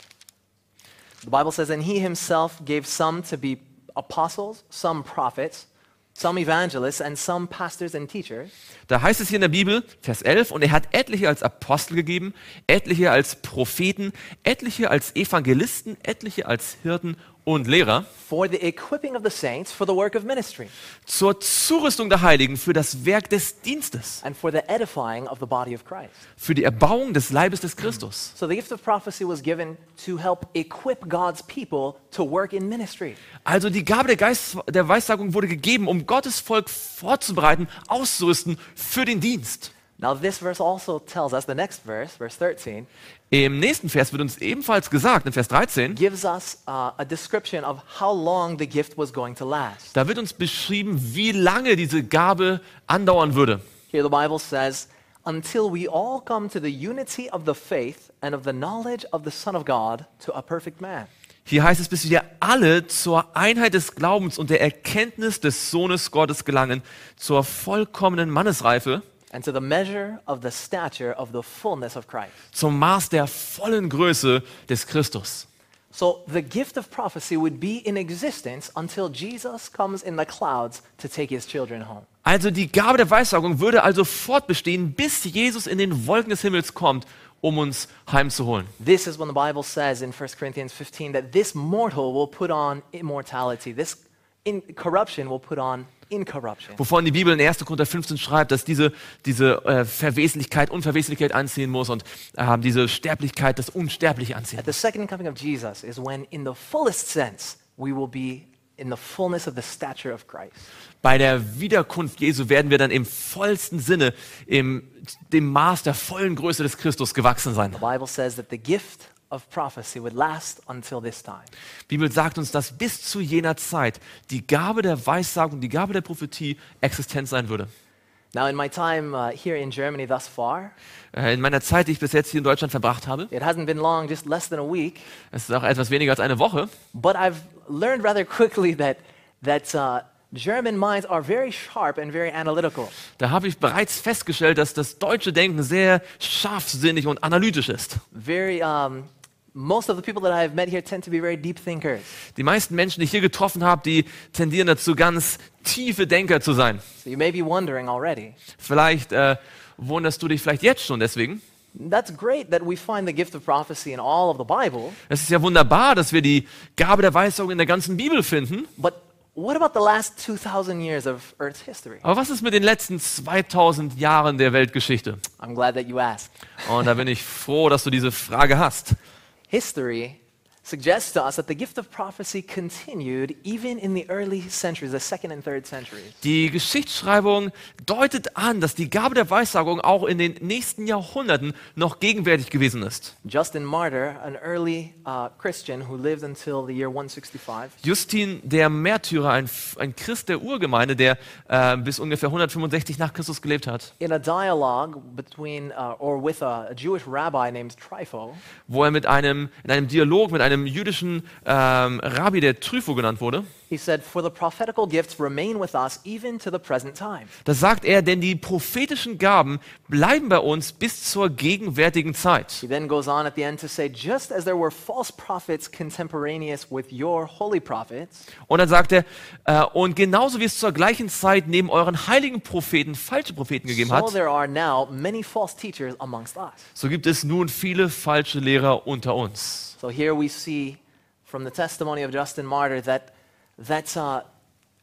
the Bible says, and he himself gave some to be apostles, some prophets, some evangelists, and some pastors and teachers. Da heißt es hier in der Bibel, Vers elf, und er hat etliche als Apostel gegeben, etliche als Propheten, etliche als Evangelisten, etliche als Hirten und Lehrer, For the equipping of the saints for the work of ministry, zur Zurüstung der Heiligen für das Werk des Dienstes, and for the edifying of the body of Christ. für die Erbauung des Leibes des Christus. So the gift of prophecy was given to help equip God's people to work in ministry. Also die Gabe der, Geist, der Weissagung wurde gegeben, um Gottes Volk vorzubereiten, auszurüsten für den Dienst. Now this verse also tells us, the next verse, verse thirteen, Im nächsten Vers wird uns ebenfalls gesagt, in Vers dreizehn, gives us uh, a description of how long the gift was going to last. da wird uns beschrieben, wie lange diese Gabe andauern würde. Here the Bible says, until we all come to the unity of the faith and of the knowledge of the Son of God, to a perfect man. Hier heißt es, bis wir alle zur Einheit des Glaubens und der Erkenntnis des Sohnes Gottes gelangen, zur vollkommenen Mannesreife, And to the measure of the stature of the fullness of Christ. zum Maß der vollen Größe des Christus. So the gift of prophecy would be in existence until Jesus comes in the clouds to take his children home. Also die Gabe der Weissagung würde also fortbestehen, bis Jesus in den Wolken des Himmels kommt, um uns heimzuholen. This is when the Bible says in First Corinthians fifteen that this mortal will put on immortality. This in corruption will put on incorruption. Wovon die Bibel in erster Korinther fünfzehn schreibt, dass diese, diese äh, Verweslichkeit, Unverweslichkeit anziehen muss und äh, diese Sterblichkeit, das Unsterbliche anziehen. At the second coming of Jesus is when in the fullest sense we will be in the fullness of the stature of Christ. Bei der Wiederkunft Jesu werden wir dann im vollsten Sinne, im dem Maß der vollen Größe des Christus gewachsen sein. The Bible says that the gift of prophecy would last until this time. Die Bibel sagt uns, dass bis zu jener Zeit die Gabe der Weissagung, die Gabe der Prophetie existent sein würde. Now in my time uh, here in Germany thus far, Äh, In meiner Zeit, die ich bis jetzt hier in Deutschland verbracht habe, it hasn't been long, just less than a week, es ist auch etwas weniger als eine Woche, but I've learned rather quickly that that uh, German minds are very sharp and very analytical. da habe ich bereits festgestellt, dass das deutsche Denken sehr scharfsinnig und analytisch ist. Very um, most of the people that I've met here tend to be very deep thinkers. Die meisten Menschen, die ich hier getroffen habe, die tendieren dazu, ganz tiefe Denker zu sein. So you may be wondering already. Vielleicht äh, wunderst du dich vielleicht jetzt schon deswegen. That's great that we find the gift of prophecy in all of the Bible, Es ist ja wunderbar, dass wir die Gabe der Weissagung in der ganzen Bibel finden. but what about the last two thousand years of Earth's history? Aber was ist mit den letzten zweitausend Jahren der Weltgeschichte? I'm glad that you asked. Und da bin ich froh, dass du diese Frage hast. History suggests to us that the gift of prophecy continued even in the early centuries, the second and third centuries. Die Geschichtsschreibung deutet an, dass die Gabe der Weissagung auch in den nächsten Jahrhunderten noch gegenwärtig gewesen ist. Justin Martyr, an early uh, Christian who lived until the year one sixty-five, Justin der Märtyrer, ein, ein Christ der Urgemeinde, der äh, bis ungefähr hundertfünfundsechzig nach Christus gelebt hat, in a dialogue between uh, or with a, a Jewish rabbi named Trypho, wo er mit einem, in einem Dialog mit einem jüdischen ähm, Rabbi, der Trypho genannt wurde, he said, "For the prophetical gifts remain with us even to the present time." da sagt er, denn die prophetischen Gaben bleiben bei uns bis zur gegenwärtigen Zeit. He then goes on at the end to say, "Just as there were false prophets contemporaneous with your holy prophets, Und dann sagt er, äh, und genauso wie es zur gleichen Zeit neben euren heiligen Propheten falsche Propheten gegeben so hat, there are now many false teachers amongst us." so gibt es nun viele falsche Lehrer unter uns. So here we see from the testimony of Justin Martyr that that's uh,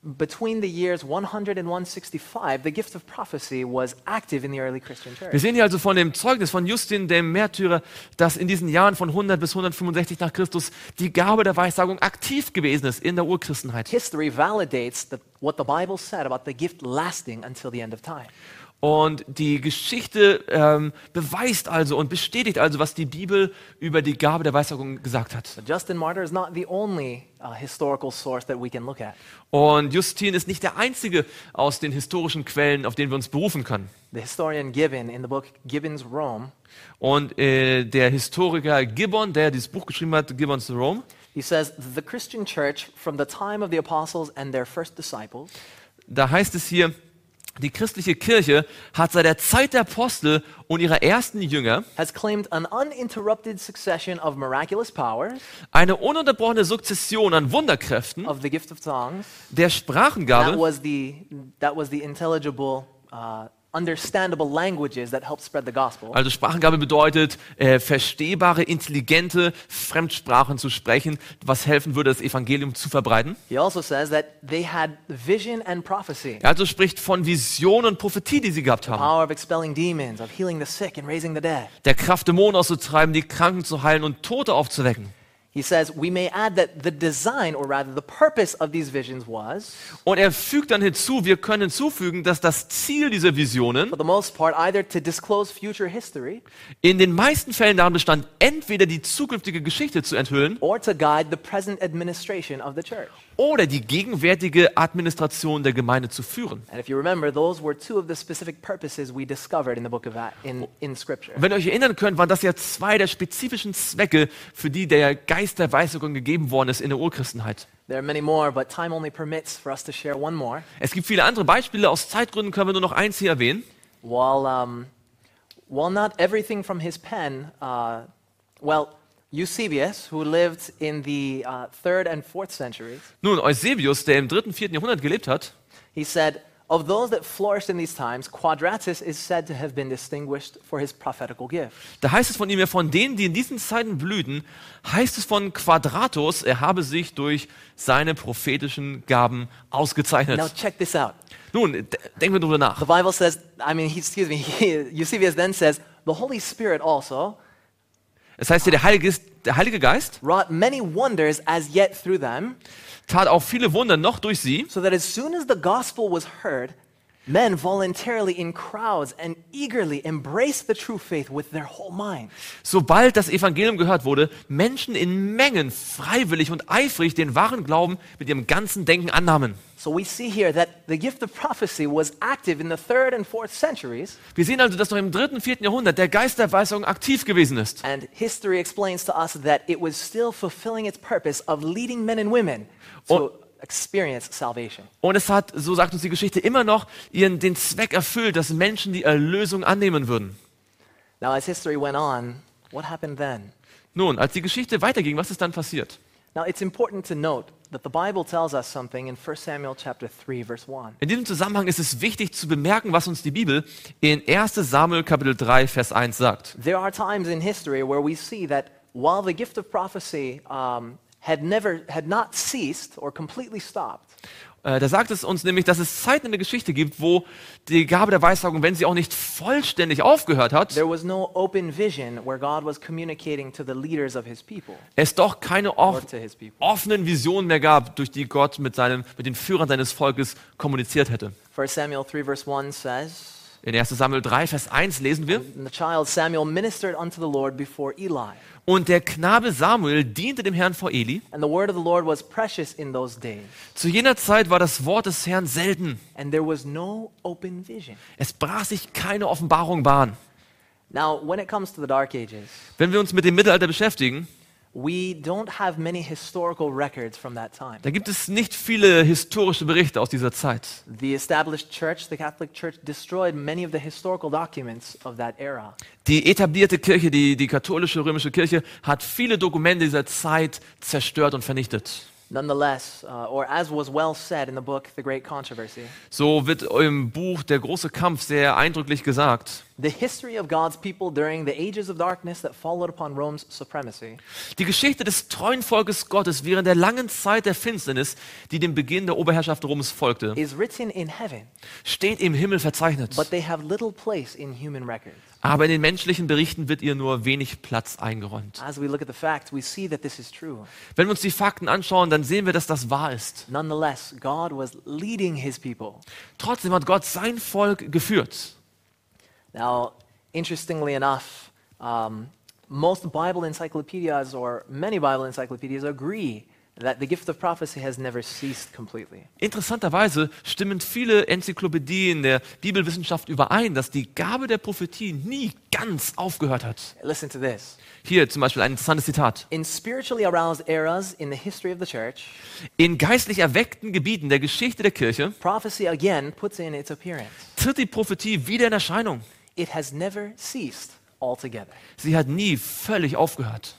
between the years one hundred and one sixty-five, the gift of prophecy was active in the early Christian Wir church. sehen hier also von dem Zeugnis von Justin, dem Märtyrer, dass in diesen Jahren von hundert bis hundertfünfundsechzig nach Christus die Gabe der Weissagung aktiv gewesen ist in der Urchristenheit. History validates the, what the Bible said about the gift lasting until the end of time. Und die Geschichte ähm, beweist also und bestätigt also, was die Bibel über die Gabe der Weissagung gesagt hat. But Justin Martyr is not the only uh, historical source that we can look at. Und Justin ist nicht der einzige aus den historischen Quellen, auf den wir uns berufen können. The historian Gibbon in the book Gibbon's Rome, Und äh, der Historiker Gibbon, der dieses Buch geschrieben hat, Gibbon's Rome, he says, the Christian church from the time of the apostles and their first disciples da heißt es hier, die christliche Kirche hat seit der Zeit der Apostel und ihrer ersten Jünger has claimed an uninterrupted succession of miraculous powers, eine ununterbrochene Sukzession an Wunderkräften, of the gift of tongues. der That Sprachengabe, was the, that was the intelligible, uh, understandable languages that helped spread the gospel. also Sprachengabe bedeutet, äh, verstehbare, intelligente Fremdsprachen zu sprechen, was helfen würde, das Evangelium zu verbreiten. He also says that they had vision and prophecy, Er also spricht von Vision und Prophetie, die sie gehabt haben. power of expelling demons, of healing the sick and raising the dead. Der Kraft, Dämonen auszutreiben, die Kranken zu heilen und Tote aufzuwecken. He says we may add that the design, or rather the purpose of these visions was, Und er fügt dann hinzu, wir können hinzufügen, dass das Ziel dieser Visionen for the most part, either to disclose future history in den meisten Fällen darin bestand, entweder die zukünftige Geschichte zu enthüllen or to guide the present administration of the church. oder die gegenwärtige Administration der Gemeinde zu führen. And if you remember, those were two of the specific purposes we discovered in the book of Acts, in, in Scripture. Und wenn ihr euch erinnern könnt, waren das ja zwei der spezifischen Zwecke, für die der Geist der Weissagung gegeben worden ist in der Urchristenheit. There are many more, but time only permits for us to share one more. Es gibt viele andere Beispiele, aus Zeitgründen können wir nur noch eins hier erwähnen. While, um, while not everything from his pen, uh, well, Eusebius, who lived in the uh, third and fourth centuries, Nun, Eusebius, der im dritten, vierten Jahrhundert gelebt hat, he said, of those that flourished in these times, Quadratus is said to have been distinguished for his prophetical gift. da heißt es von ihm ja, von denen, die in diesen Zeiten blühten, heißt es von Quadratus, er habe sich durch seine prophetischen Gaben ausgezeichnet. Now check this out. Nun, d- denken wir darüber nach. The Bible says, I mean, he, excuse me, he, Eusebius then says, the Holy Spirit also Es heißt hier, der Heilige, Geist- der Heilige Geist wrought many wonders as yet through them, tat auch viele Wunder noch durch sie, so that as soon as the gospel was heard, men voluntarily in crowds and eagerly embraced the true faith with their whole mind. sobald das Evangelium gehört wurde, Menschen in Mengen freiwillig und eifrig den wahren Glauben mit ihrem ganzen Denken annahmen. So we see here that the gift of prophecy was active in the third and fourth centuries, Wir sehen also, dass noch im dritten, vierten Jahrhundert der Geist der Weissagung aktiv gewesen ist. and history explains to us that it was still fulfilling its purpose of leading men and women to experience salvation. Und es hat, so sagt uns die Geschichte, immer noch ihren, den Zweck erfüllt, dass Menschen die Erlösung annehmen würden. Now, as history went on, what happened then? Nun, als die Geschichte weiterging, was ist dann passiert? Now, it's important to note that the Bible tells us something in First Samuel chapter three, verse one. In diesem Zusammenhang ist es wichtig zu bemerken, was uns die Bibel in erster Samuel Kapitel drei, Vers eins sagt. There are times in history where we see that while the gift of prophecy um, had never, had not ceased or completely stopped, Äh, Da sagt es uns nämlich, dass es Zeiten in der Geschichte gibt, wo die Gabe der Weissagung, wenn sie auch nicht vollständig aufgehört hat, there was no open vision where God was communicating to the leaders of his people es doch keine or off to his people. offenen Visionen mehr gab, durch die Gott mit, seinem, mit den Führern seines Volkes kommuniziert hätte. First Samuel three, verse one says, In erster Samuel drei, Vers eins lesen wir, and the child Samuel ministered unto the Lord before Eli. und der Knabe Samuel diente dem Herrn vor Eli. And the word of the Lord was precious in those days, Zu jener Zeit war das Wort des Herrn selten. and there was no open vision. Es brach sich keine Offenbarung Bahn. Now, when it comes to the Dark Ages, Wenn wir uns mit dem Mittelalter beschäftigen, we don't have many historical records from that time. da gibt es nicht viele historische Berichte aus dieser Zeit. The established church, the Catholic Church, destroyed many of the historical documents of that era. Die etablierte Kirche, die, die katholische römische Kirche, hat viele Dokumente dieser Zeit zerstört und vernichtet. Nonetheless, uh, or as was well said in the book The Great Controversy, So wird im Buch Der große Kampf sehr eindrücklich gesagt. the history of God's people during the ages of darkness that followed upon Rome's supremacy Die Geschichte des treuen Volkes Gottes während der langen Zeit der Finsternis, die dem Beginn der Oberherrschaft Roms folgte, is written in heaven, steht im Himmel verzeichnet. but they have little place in human records. Aber in den menschlichen Berichten wird ihr nur wenig Platz eingeräumt. As we look at the facts, we see that this is true. Wenn wir uns die Fakten anschauen, dann sehen wir, dass das wahr ist. Nonetheless, God was leading his people. Trotzdem hat Gott sein Volk geführt. Now, interestingly enough, um, most Bible encyclopedias or many Bible encyclopedias agree that the gift of prophecy has never ceased completely. Interessanterweise stimmen viele Enzyklopädien der Bibelwissenschaft überein, dass die Gabe der Prophetie nie ganz aufgehört hat. Listen to this. Hier zum Beispiel ein interessantes Zitat. In spiritually aroused eras in the history of the church, In geistlich erweckten Gebieten der Geschichte der Kirche prophecy again puts in its appearance. tritt die Prophetie wieder in Erscheinung. It has never ceased altogether. Sie hat nie völlig aufgehört.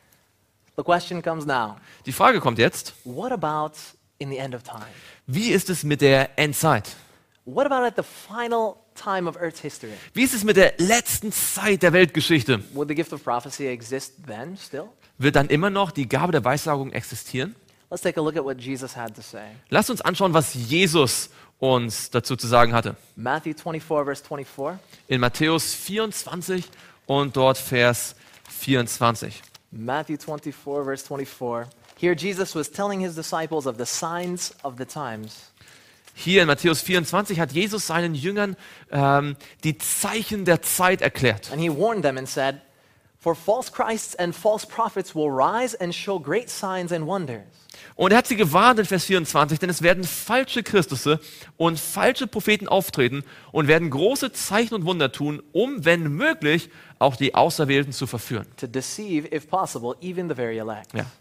The question comes now, Die Frage kommt jetzt, what about in the end of time? wie ist es mit der Endzeit? What about at the final time of Earth's history? Wie ist es mit der letzten Zeit der Weltgeschichte? Would the gift of prophecy exist then still? Wird dann immer noch die Gabe der Weissagung existieren? Let's take a look at what Jesus had to say. Lasst uns anschauen, was Jesus uns dazu zu sagen hatte. Matthew twenty-four, verse twenty-four. In Matthäus vierundzwanzig und dort Vers vierundzwanzig. Matthew twenty-four, verse twenty-four. Here Jesus was telling his disciples of the signs of the times. Hier in Matthäus vierundzwanzig hat Jesus seinen Jüngern ähm, die Zeichen der Zeit erklärt. And he warned them and said, for false Christs and false prophets will rise and show great signs and wonders. Und er hat sie gewarnt in Vers vierundzwanzig, denn es werden falsche Christusse und falsche Propheten auftreten und werden große Zeichen und Wunder tun, um, wenn möglich, auch die Auserwählten zu verführen. To deceive, if possible, even the very elect. Ja.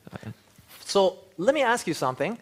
So let me ask you something.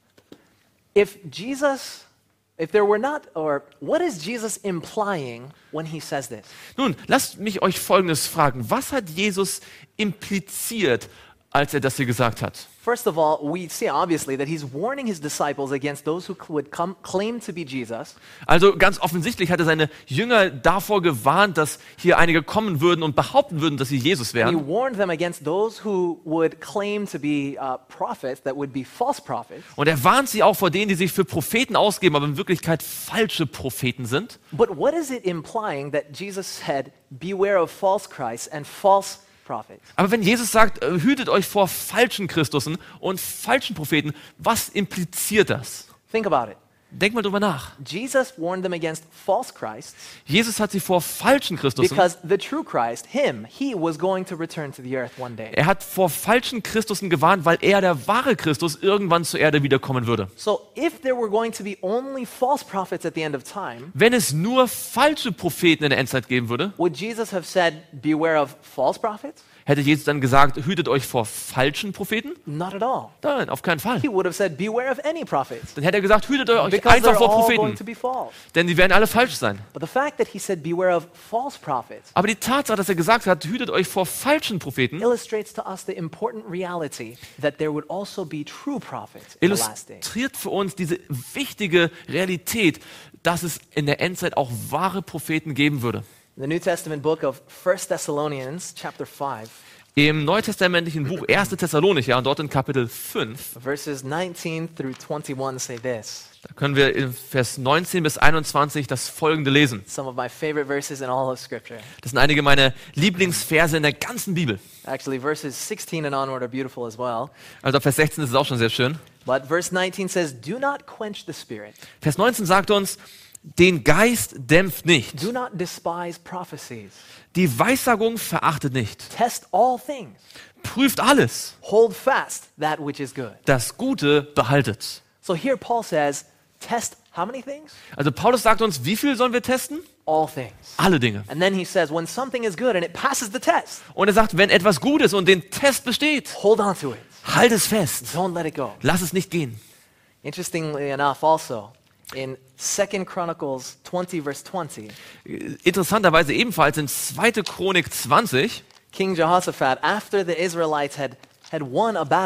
If Jesus, if there were not, or what is Jesus implying when he says this? Nun, lasst mich euch Folgendes fragen. Was hat Jesus impliziert, als er das hier gesagt hat? First of all, we see obviously that he's warning his disciples against those who would come, claim to be Jesus. Also ganz offensichtlich hat er seine Jünger davor gewarnt, dass hier einige kommen würden und behaupten würden, dass sie Jesus He wären. warned them against those who would claim to be uh, prophets that would be false prophets. Und er warnt sie auch vor denen, die sich für Propheten ausgeben, aber in Wirklichkeit falsche Propheten sind. But what is it implying that Jesus said, beware of false Christs and false prophets? Aber wenn Jesus sagt, äh, hütet euch vor falschen Christussen und falschen Propheten, was impliziert das? Think about it. Denk mal drüber nach. Jesus warned them against false Christs Jesus hat sie vor falschen Christussen, because the true Christ, him, he was going to return to the earth one day. er hat vor falschen Christussen gewarnt, weil er, der wahre Christus, irgendwann zur Erde wiederkommen würde. So if there were going to be only false prophets at the end of time, Wenn es nur falsche Propheten in der Endzeit geben würde, would Jesus have said, beware of false prophets? hätte Jesus dann gesagt, hütet euch vor falschen Propheten? Not at all. Nein, auf keinen Fall. He would have said, beware of any prophets. Dann hätte er gesagt, hütet euch Because einfach they're vor all going Propheten, to be false. denn die werden alle falsch sein. But the fact that he said, beware of false prophets, Aber die Tatsache, dass er gesagt hat, hütet euch vor falschen Propheten, illustrates to us the important reality that there would also be true prophets in the last days. illustriert für uns diese wichtige Realität, dass es in der Endzeit auch wahre Propheten geben würde. In the New Testament book of First Thessalonians, chapter five, Im neutestamentlichen Buch erster Thessalonicher, und dort in Kapitel fünf, verses nineteen through twenty-one say this. da können wir in Vers neunzehn bis einundzwanzig das folgende lesen. Some of my favorite verses in all of Scripture. Das sind einige meiner Lieblingsverse in der ganzen Bibel. Actually, verses sixteen and onward are beautiful as well. Also ab Vers sechzehn ist es auch schon sehr schön. But verse nineteen says, do not quench the spirit. Vers neunzehn sagt uns, den Geist dämpft nicht, Do not despise prophecies. die Weissagung verachtet nicht, Test all things. prüft alles, Hold fast that which is good. das Gute behaltet. So here Paul says, test how many things? Also Paulus sagt uns, wie viel sollen wir testen? All things. Alle Dinge. And then he says, when something is good and it passes the test, Und er sagt, wenn etwas gut ist und den Test besteht, hold on to it. halt es fest, Don't let it go. lass es nicht gehen. Interestingly enough, also, in Second Chronicles twenty, verse twenty, Interessanterweise ebenfalls in zweiter Chronik zwanzig, King Jehoshaphat, after the Israelites had, had won a battle,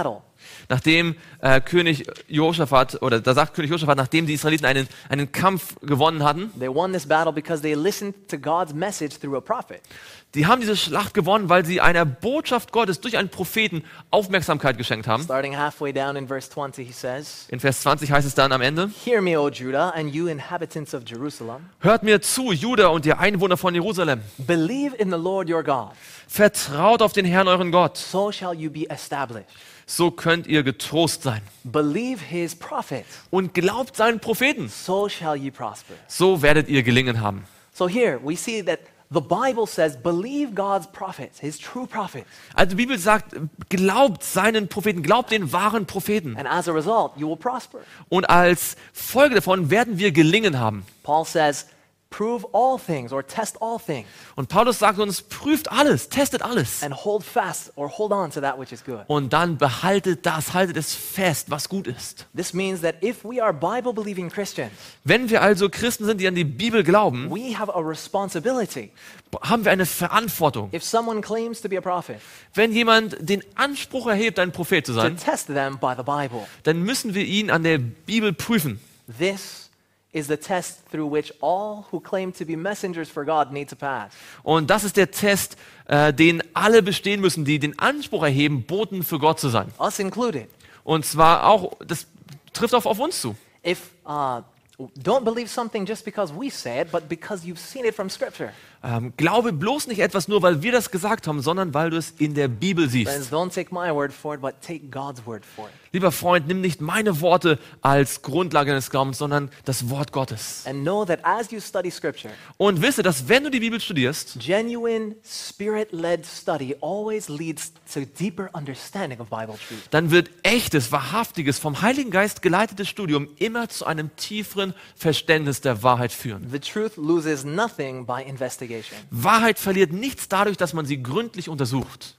Nachdem äh, König Josaphat, oder da sagt König Josaphat, nachdem die Israeliten einen, einen Kampf gewonnen hatten, They won this battle because they listened to God's message through a prophet. die haben diese Schlacht gewonnen, weil sie einer Botschaft Gottes durch einen Propheten Aufmerksamkeit geschenkt haben. Starting halfway down in verse twenty, he says, In Vers zwanzig heißt es dann am Ende: Hear me, O Judah, and you inhabitants of Jerusalem. Hört mir zu, Juda und ihr Einwohner von Jerusalem. Believe in the Lord your God, Vertraut auf den Herrn, euren Gott. so shall you be established. So könnt ihr getrost sein. Believe his prophet, Und glaubt seinen Propheten. so shall you prosper. So werdet ihr gelingen haben. So here we see that the Bible says, believe God's prophets, his true prophets. Also die Bibel sagt, glaubt seinen Propheten, glaubt den wahren Propheten. And as a result, you will prosper. Und als Folge davon werden wir gelingen haben. Paul says, prove all things or test all things Und Paulus sagt uns, prüft alles, testet alles. and hold fast or hold on to that which is good. Und dann behaltet das, haltet es fest, was gut ist. This means that if we are Bible-believing Christians, Wenn wir also Christen sind, die an die Bibel glauben, we have a responsibility. haben wir eine Verantwortung. If someone claims to be a prophet, Wenn jemand den Anspruch erhebt, ein Prophet zu to sein, test them by the Bible. dann müssen wir ihn an der Bibel prüfen. This is the test through which all who claim to be messengers for God need to pass. Und das ist der Test, äh, den alle bestehen müssen, die den Anspruch erheben, Boten für Gott zu sein. Us included. Und zwar auch, das trifft auch auf uns zu. If uh, don't believe something just because we say it, but because you've seen it from Scripture. Ähm, glaube bloß nicht etwas nur, weil wir das gesagt haben, sondern weil du es in der Bibel Friends, siehst. don't take my word for it, but take God's word for it. Lieber Freund, nimm nicht meine Worte als Grundlage deines Glaubens, sondern das Wort Gottes. And know that as you study Scripture, Und wisse, dass wenn du die Bibel studierst, genuine spirit-led study always leads to deeper understanding of Bible truth. dann wird echtes, wahrhaftiges, vom Heiligen Geist geleitetes Studium immer zu einem tieferen Verständnis der Wahrheit führen. The truth loses nothing by investigation. Wahrheit verliert nichts dadurch, dass man sie gründlich untersucht.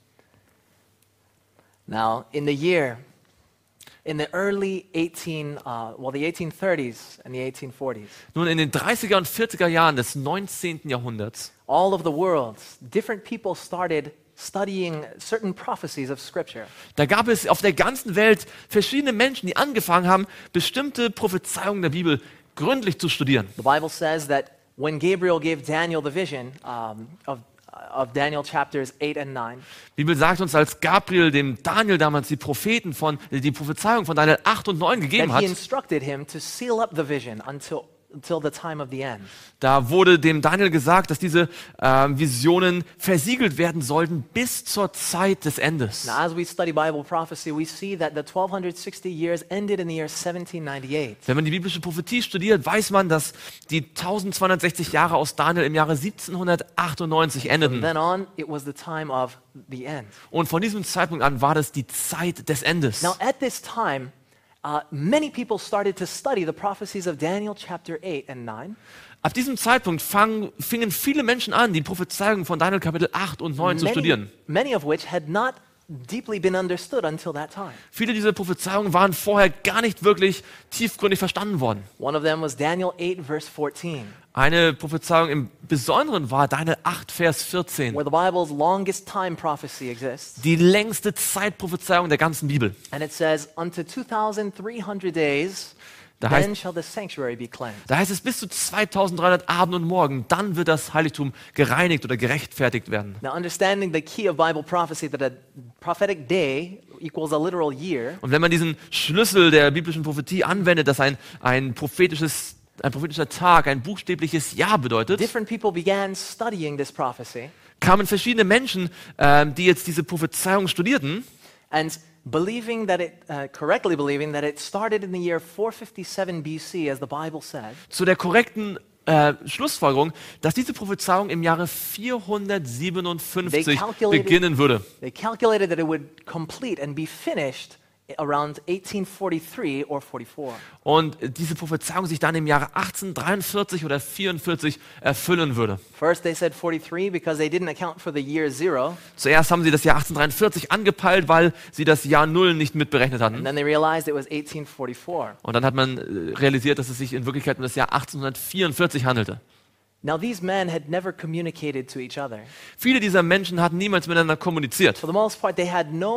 Now, in the year, in the early eighteen, uh, well, the eighteen thirties and the eighteen forties, Nun, in den dreißiger und vierziger Jahren des neunzehnten Jahrhunderts all of the world, different people started studying certain prophecies of Scripture. Da gab es auf der ganzen Welt verschiedene Menschen, die angefangen haben, bestimmte Prophezeiungen der Bibel gründlich zu studieren. The Bible says that when Gabriel gave Daniel the vision um, of, of Daniel chapters eight and nine, Die Bibel sagt uns, als Gabriel dem Daniel damals die Propheten von, die Prophezeiung von Daniel acht und neun that gegeben he hat, instructed him to seal up the vision until, until the time of the end. da wurde dem Daniel gesagt, dass diese äh, Visionen versiegelt werden sollten bis zur Zeit des Endes. Now, as we study Bible prophecy, we see that the twelve sixty years ended in the year seventeen ninety-eight. Wenn man die biblische Prophetie studiert, weiß man, dass die zwölfhundertsechzig Jahre aus Daniel im Jahre siebzehnhundertachtundneunzig From endeten. then on, it was the time of the end. Und von diesem Zeitpunkt an war das die Zeit des Endes. Now, at this time, uh, many people started to study the prophecies of Daniel chapter eight and nine. Ab diesem Zeitpunkt fang, fingen viele Menschen an, die Prophezeiungen von Daniel Kapitel acht und neun zu Many, studieren. many of which had not deeply been understood until that time. Viele dieser Prophezeiungen waren vorher gar nicht wirklich tiefgründig verstanden worden. One of them was Daniel eight, verse fourteen, Eine Prophezeiung im Besonderen war Daniel acht, Vers vierzehn. where the Bible's longest time prophecy exists. Die längste Zeitprophezeiung der ganzen Bibel. And it says, unto two thousand three hundred days, Da then heißt, shall the sanctuary be cleansed. da heißt es bis zu zweitausenddreihundert Abend und Morgen, dann wird das Heiligtum gereinigt oder gerechtfertigt werden. Now, understanding the key of Bible prophecy, that a prophetic day equals a literal year, Und wenn man diesen Schlüssel der biblischen Prophetie anwendet, dass ein, ein, prophetisches, ein prophetischer Tag ein buchstäbliches Jahr bedeutet, different people began studying this prophecy kamen verschiedene Menschen, ähm, die jetzt diese Prophezeiung studierten, and believing that it, uh, correctly believing that it started in the year four fifty-seven B C, as the Bible said, zu der korrekten äh, Schlussfolgerung, dass diese Prophezeiung im Jahre They vierhundertsiebenundfünfzig calculated- beginnen würde. they calculated that it would complete and be finished around eighteen forty-three or forty-four. Und diese Prophezeiung sich dann im Jahre achtzehnhundertdreiundvierzig oder vierundvierzig erfüllen würde. First, they said forty-three because they didn't account for the year zero, Zuerst haben sie das Jahr achtzehnhundertdreiundvierzig angepeilt, weil sie das Jahr Null nicht mitberechnet and hatten. then they realized it was eighteen forty-four. Und dann hat man äh, realisiert, dass es sich in Wirklichkeit um das Jahr achtzehnhundertvierundvierzig handelte. Now, these men had never communicated to each other. Viele dieser Menschen hatten niemals miteinander kommuniziert. For the most part, they had no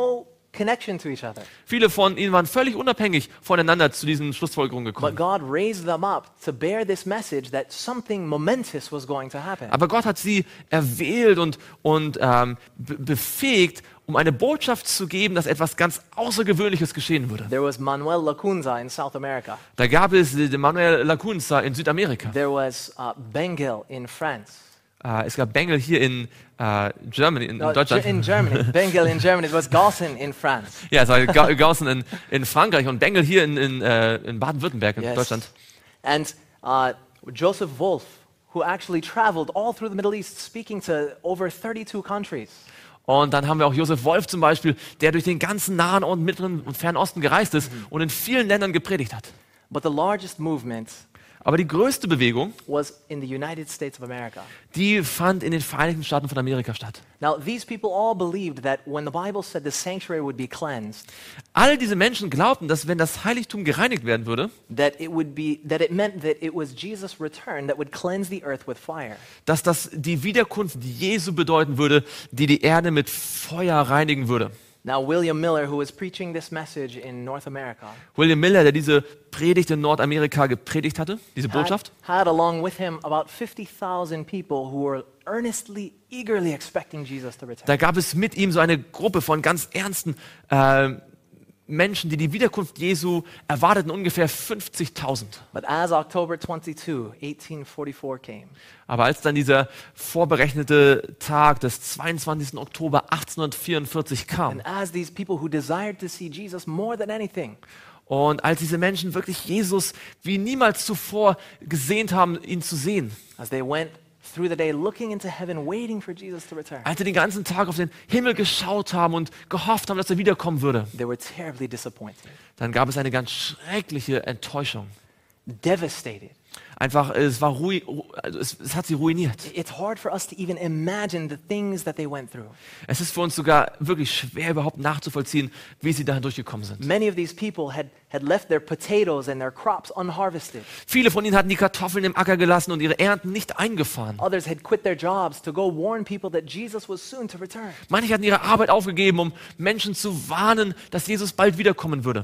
connection to each other. Viele von ihnen waren völlig unabhängig voneinander zu diesen Schlussfolgerungen But gekommen. God raised them up to bear this message that something momentous was going to happen. Aber Gott hat sie erwählt und, und ähm, be- befähigt, um eine Botschaft zu geben, dass etwas ganz Außergewöhnliches geschehen würde. There was Manuel Lacunza in South America. Da gab es den Manuel Lacunza in Südamerika. There was uh, Bengel in France. Äh, es gab Bengel hier in äh, Germany, in, No, in Deutschland. in Germany. Bengel in Germany. It was Gaussen in France. Ja, es war Ga- Gaussen in, in Frankreich und Bengel hier in, in, äh, in Baden-Württemberg in Yes. Deutschland. And uh, Joseph Wolf, who actually traveled all through the Middle East speaking to over thirty-two countries. Und dann haben wir auch Josef Wolf zum Beispiel, der durch den ganzen Nahen und Mittleren und Fernen Osten gereist ist und in vielen Ländern gepredigt hat. But the largest movement Aber die größte Bewegung, was in the United States of America. die fand in den Vereinigten Staaten von Amerika statt. Now, these people all believed that when the Bible said the sanctuary would be cleansed, All diese Menschen glaubten, dass wenn das Heiligtum gereinigt werden würde, that it would be that it meant that it was Jesus' return that would cleanse the earth with fire. dass das die Wiederkunft Jesu bedeuten würde, die die Erde mit Feuer reinigen würde. Now, William Miller, who was preaching this message in North America, William Miller, der diese Predigt in Nordamerika gepredigt hatte, diese had, Botschaft, had along with him about fifty thousand people who were earnestly, eagerly expecting Jesus to return. da gab es mit ihm so eine Gruppe von ganz ernsten äh, Menschen, die die Wiederkunft Jesu erwarteten, ungefähr fünfzigtausend. But as October twenty-second, eighteen forty-four came, Aber als dann dieser vorberechnete Tag des zweiundzwanzigsten Oktober achtzehnhundertvierundvierzig kam and as these people who desired to see Jesus more than anything, und als diese Menschen wirklich Jesus wie niemals zuvor gesehnt haben, ihn zu sehen, as they went through the day looking into heaven, waiting for Jesus to return, als sie den ganzen Tag auf den Himmel geschaut haben und gehofft haben, dass er wiederkommen würde, they were terribly disappointed, dann gab es eine ganz schreckliche Enttäuschung. devastated. Einfach, es war rui also es, es hat sie ruiniert. It's hard for us to even imagine the things that they went through. Es ist für uns sogar wirklich schwer überhaupt nachzuvollziehen, wie sie dahin durchgekommen sind. Many of these people had, had left their potatoes and their crops unharvested. Viele von ihnen hatten die Kartoffeln im Acker gelassen und ihre Ernten nicht eingefahren. Others had quit their jobs to go warn people that Jesus was soon to return. Manche hatten ihre Arbeit aufgegeben, um Menschen zu warnen, dass Jesus bald wiederkommen würde.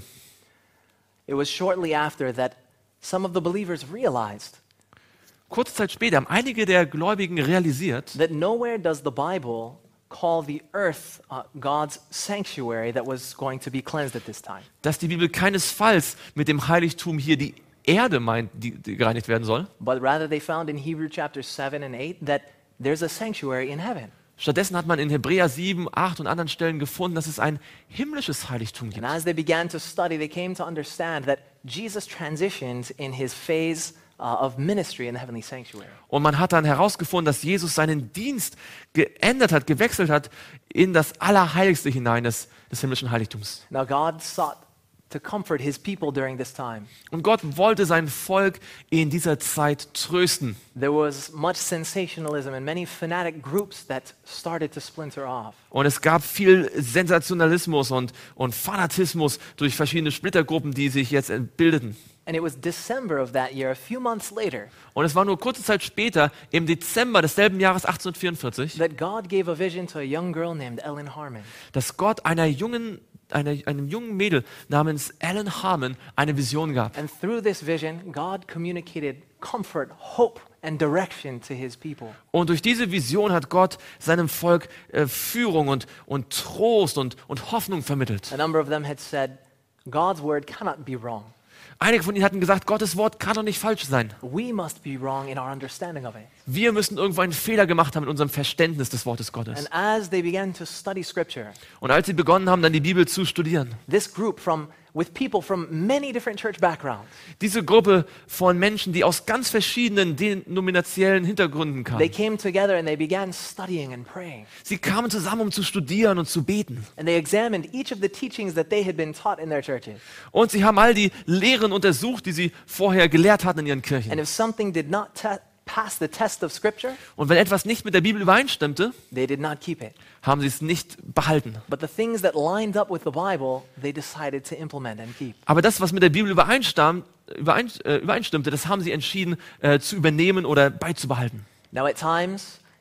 It was shortly after that some of the believers realized Kurze Zeit später haben einige der Gläubigen realisiert, that nowhere does the Bible call the earth uh, God's sanctuary that was going to be cleansed at this time. dass die Bibel keinesfalls mit dem Heiligtum hier die Erde meint, die, die gereinigt werden soll. But rather they found in Hebrew chapter seven and eight that there's a sanctuary in heaven. Stattdessen hat man in Hebräer sieben, acht und anderen Stellen gefunden, dass es ein himmlisches Heiligtum gibt. And as they began to study, they came to understand that Jesus transitioned in his phase uh, of ministry in the heavenly sanctuary. Und man hat dann herausgefunden, dass Jesus seinen Dienst geändert hat, gewechselt hat in das Allerheiligste hinein des, des himmlischen Heiligtums. Now God sought to comfort his people during this time. Und Gott wollte sein Volk in dieser Zeit trösten. There was much sensationalism and many fanatic groups that started to splinter off. Und es gab viel Sensationalismus und, und Fanatismus durch verschiedene Splittergruppen, die sich jetzt bildeten. And it was December of that year, a few months later, Und es war nur kurze Zeit später, im Dezember desselben Jahres achtzehnhundertvierundvierzig, that God gave a vision to a young girl named Ellen Harmon. dass Gott einer jungen, einer, einem jungen Mädel namens Ellen Harmon eine Vision gab. And through this vision, God communicated comfort, hope, and direction to his people. Und durch diese Vision hat Gott seinem Volk äh, Führung und, und Trost und, und Hoffnung vermittelt. A number of them had said, God's word cannot be wrong. Einige von ihnen hatten gesagt, Gottes Wort kann doch nicht falsch sein. We must be wrong in our understanding of it. Wir müssen irgendwo einen Fehler gemacht haben in unserem Verständnis des Wortes Gottes. And as they began to study scripture, Und als sie begonnen haben, dann die Bibel zu studieren, this group from with people from many different church backgrounds, diese Gruppe von Menschen, die aus ganz verschiedenen denominationellen Hintergründen they kamen, came together and they began studying and praying. sie kamen zusammen, um zu studieren und zu beten. And they examined each of the teachings that they had been taught in their churches. Und sie haben all die Lehren untersucht, die sie vorher gelehrt hatten in ihren And Kirchen. if something did not te- pass the test of scripture, Und wenn etwas nicht mit der Bibel übereinstimmte, they did not keep it. haben sie es nicht behalten. But the things that lined up with the Bible, they decided to implement and keep. Aber das, was mit der Bibel übereinstam, überein, äh, übereinstimmte, das haben sie entschieden äh, zu übernehmen oder beizubehalten. Now, at times,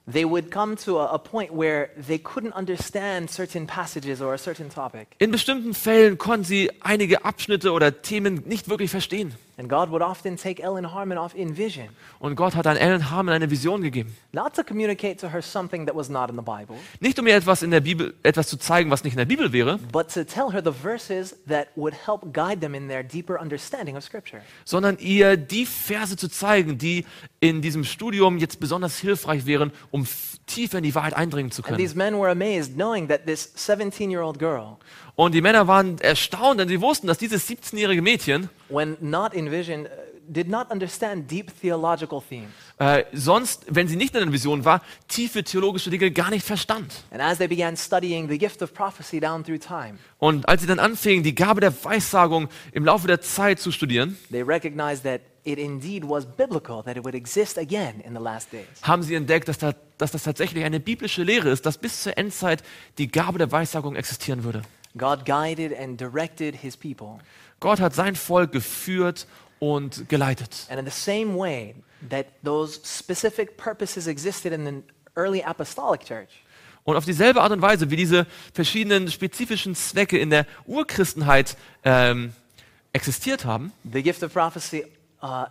they would come to a, a point where they couldn't understand certain passages or a certain topic. In bestimmten Fällen konnten sie einige Abschnitte oder Themen nicht wirklich verstehen. And God would often take Ellen Harmon off in vision, Und Gott hat an Ellen Harmon eine Vision gegeben. not to communicate to her something that was not in the Bible, Nicht um ihr etwas in der Bibel, etwas zu zeigen, was nicht in der Bibel wäre, but to tell her the verses that would help guide them in their deeper understanding of Scripture. sondern ihr die Verse zu zeigen, die in diesem Studium jetzt besonders hilfreich wären, um f- tiefer in die Wahrheit eindringen zu And können. these men were amazed knowing that this seventeen-year-old girl, Und die Männer waren erstaunt, denn sie wussten, dass dieses siebzehnjährige Mädchen when not in vision, uh, did not understand deep theological themes. äh, sonst, wenn sie nicht in einer Vision war, tiefe theologische Dinge gar nicht verstand. And as they began studying the gift of prophecy down through time, Und als sie dann anfingen, die Gabe der Weissagung im Laufe der Zeit zu studieren, they recognized that it indeed was biblical, that it would exist again in the last days. haben sie entdeckt, dass, da, dass das tatsächlich eine biblische Lehre ist, dass bis zur Endzeit die Gabe der Weissagung existieren würde. God guided and directed his people. Gott hat sein Volk geführt und geleitet. And in the same way that those specific purposes existed in the early apostolic church, Und auf dieselbe Art und Weise, wie diese verschiedenen spezifischen Zwecke in der Urchristenheit ähm, existiert haben, the gift of prophecy uh,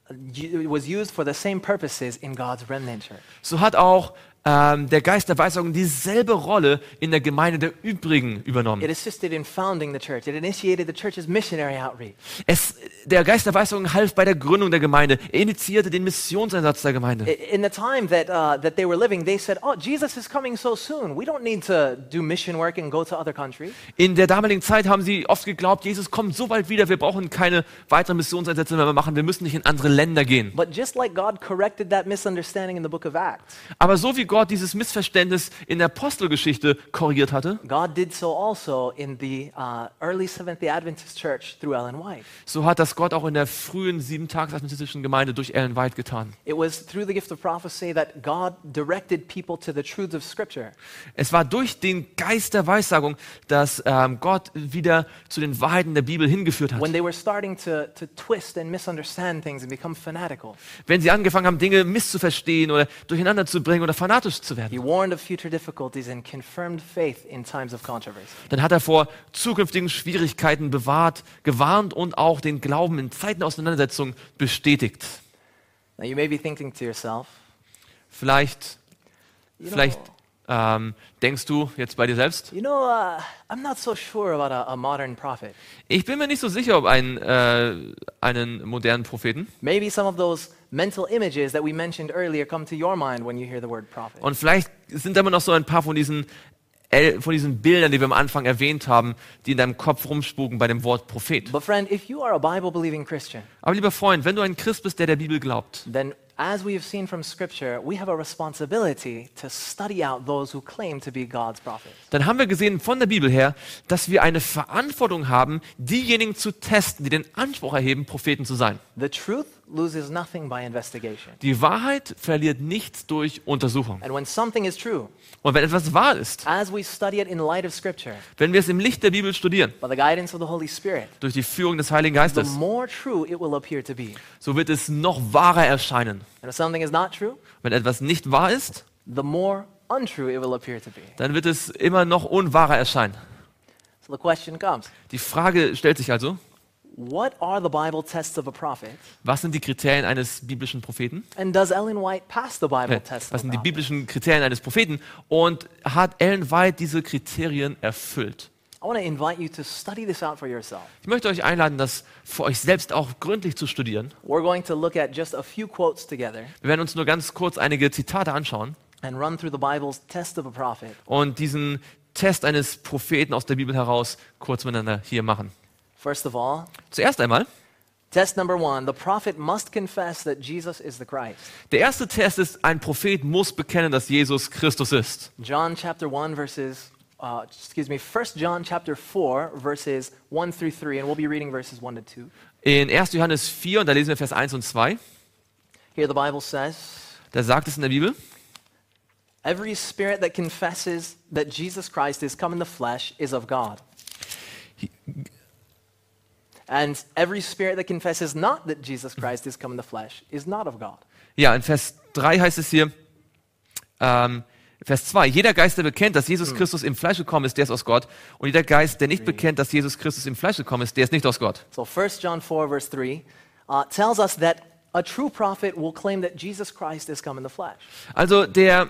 u- was used for the same purposes in God's remnant church. so hat auch ähm, der Geist der Weissagung dieselbe Rolle in der Gemeinde der Übrigen übernommen. It assisted in founding the church. It initiated the church's missionary outreach. Es, der Geist der Weissagung half bei der Gründung der Gemeinde. Er initiierte den Missionseinsatz der Gemeinde. I- In the time that, uh, that they were living, they said, oh, Jesus is coming so soon. We don't need to do mission work and go to other countries. In der damaligen Zeit haben sie oft geglaubt, Jesus kommt so bald wieder, wir brauchen keine weiteren Missionseinsätze mehr machen, wir müssen nicht in andere Länder gehen. But just like God corrected that misunderstanding in the book of Acts, Aber so wie Gott dieses Missverständnis in der Apostelgeschichte korrigiert hatte, God did so also in the uh, early Seventh-day Adventist church through Ellen White. so hat das Gott auch in der frühen sieben-tages-adventistischen Gemeinde durch Ellen White getan. It was through the gift of prophecy that God directed people to the truths of Scripture. Es war durch den Geist der Weissagung, dass ähm, Gott wieder zu den Wahrheiten der Bibel hingeführt hat. When they were starting to, to twist and misunderstand things and become fanatical, Wenn sie angefangen haben, Dinge misszuverstehen oder durcheinander zu bringen oder fanatisch zu he werden, warned of future difficulties and confirmed faith in times of controversy. dann hat er vor zukünftigen Schwierigkeiten bewahrt, gewarnt und auch den Glauben in Zeiten der Auseinandersetzung bestätigt. Now you may be thinking to yourself, Vielleicht, you vielleicht know, ähm, denkst du jetzt bei dir selbst, you know uh, I'm not so sure about a, a modern prophet. ich bin mir nicht so sicher, ob ein, äh, einen modernen Propheten. Maybe some of those mental images that we mentioned earlier come to your mind when you hear the word prophet. Und vielleicht sind da immer noch so ein paar von diesen, El- von diesen Bildern, die wir am Anfang erwähnt haben, die in deinem Kopf rumspuken bei dem Wort Prophet. But friend, if you are a Bible-believing Christian, Aber lieber Freund, wenn du ein Christ bist, der der Bibel glaubt, then as we have seen from Scripture, we have a responsibility to study out those who claim to be God's prophets. dann haben wir gesehen von der Bibel her, dass wir eine Verantwortung haben, diejenigen zu testen, die den Anspruch erheben, Propheten zu sein. The truth loses nothing by investigation. Die Wahrheit verliert nichts durch Untersuchung. And when something is true, Und wenn etwas wahr ist, as we study it in light of Scripture, wenn wir es im Licht der Bibel studieren, by the guidance of the Holy Spirit, durch die Führung des Heiligen the Geistes, more true it will appear to be. so wird es noch wahrer erscheinen. And if something is not true, Wenn etwas nicht wahr ist, the more untrue it will appear to be. dann wird es immer noch unwahrer erscheinen. So the question comes, Die Frage stellt sich also, what are the Bible tests of a prophet? was sind die Kriterien eines biblischen Propheten? And does Ellen White pass the Bible Äh, test Was of a sind die prophet? biblischen Kriterien eines Propheten? Und hat Ellen White diese Kriterien erfüllt? I want to invite you to study this out for yourself. Ich möchte euch einladen, das für euch selbst auch gründlich zu studieren. We're going to look at just a few quotes together Wir werden uns nur ganz kurz einige Zitate anschauen and run through the Bible's test of a prophet. und diesen Test eines Propheten aus der Bibel heraus kurz miteinander hier machen. First of all, Zuerst einmal, test number one, the prophet must confess that Jesus is the Christ. der erste Test ist, ein Prophet muss bekennen, dass Jesus Christus ist. John chapter one verses, uh, excuse me, First John chapter four verses one through three, and we'll be reading verses one to two. In erster Johannes vier, und da lesen wir Vers eins und zwei, Here the Bible says, da sagt es in der Bibel, every spirit that confesses that Jesus Christ is come in the flesh is of God. And every spirit that confesses not that Jesus Christ is come in the flesh is not of God. ja, in Vers drei heißt es hier, ähm, Vers zwei. Jeder Geist, der bekennt, dass Jesus Christus im Fleisch gekommen ist, der ist aus Gott. Und jeder Geist, der nicht bekennt, dass Jesus Christus im Fleisch gekommen ist, der ist nicht aus Gott. So First John four, verse three, uh, tells us that a true prophet will claim that Jesus Christ is come in the flesh. Also der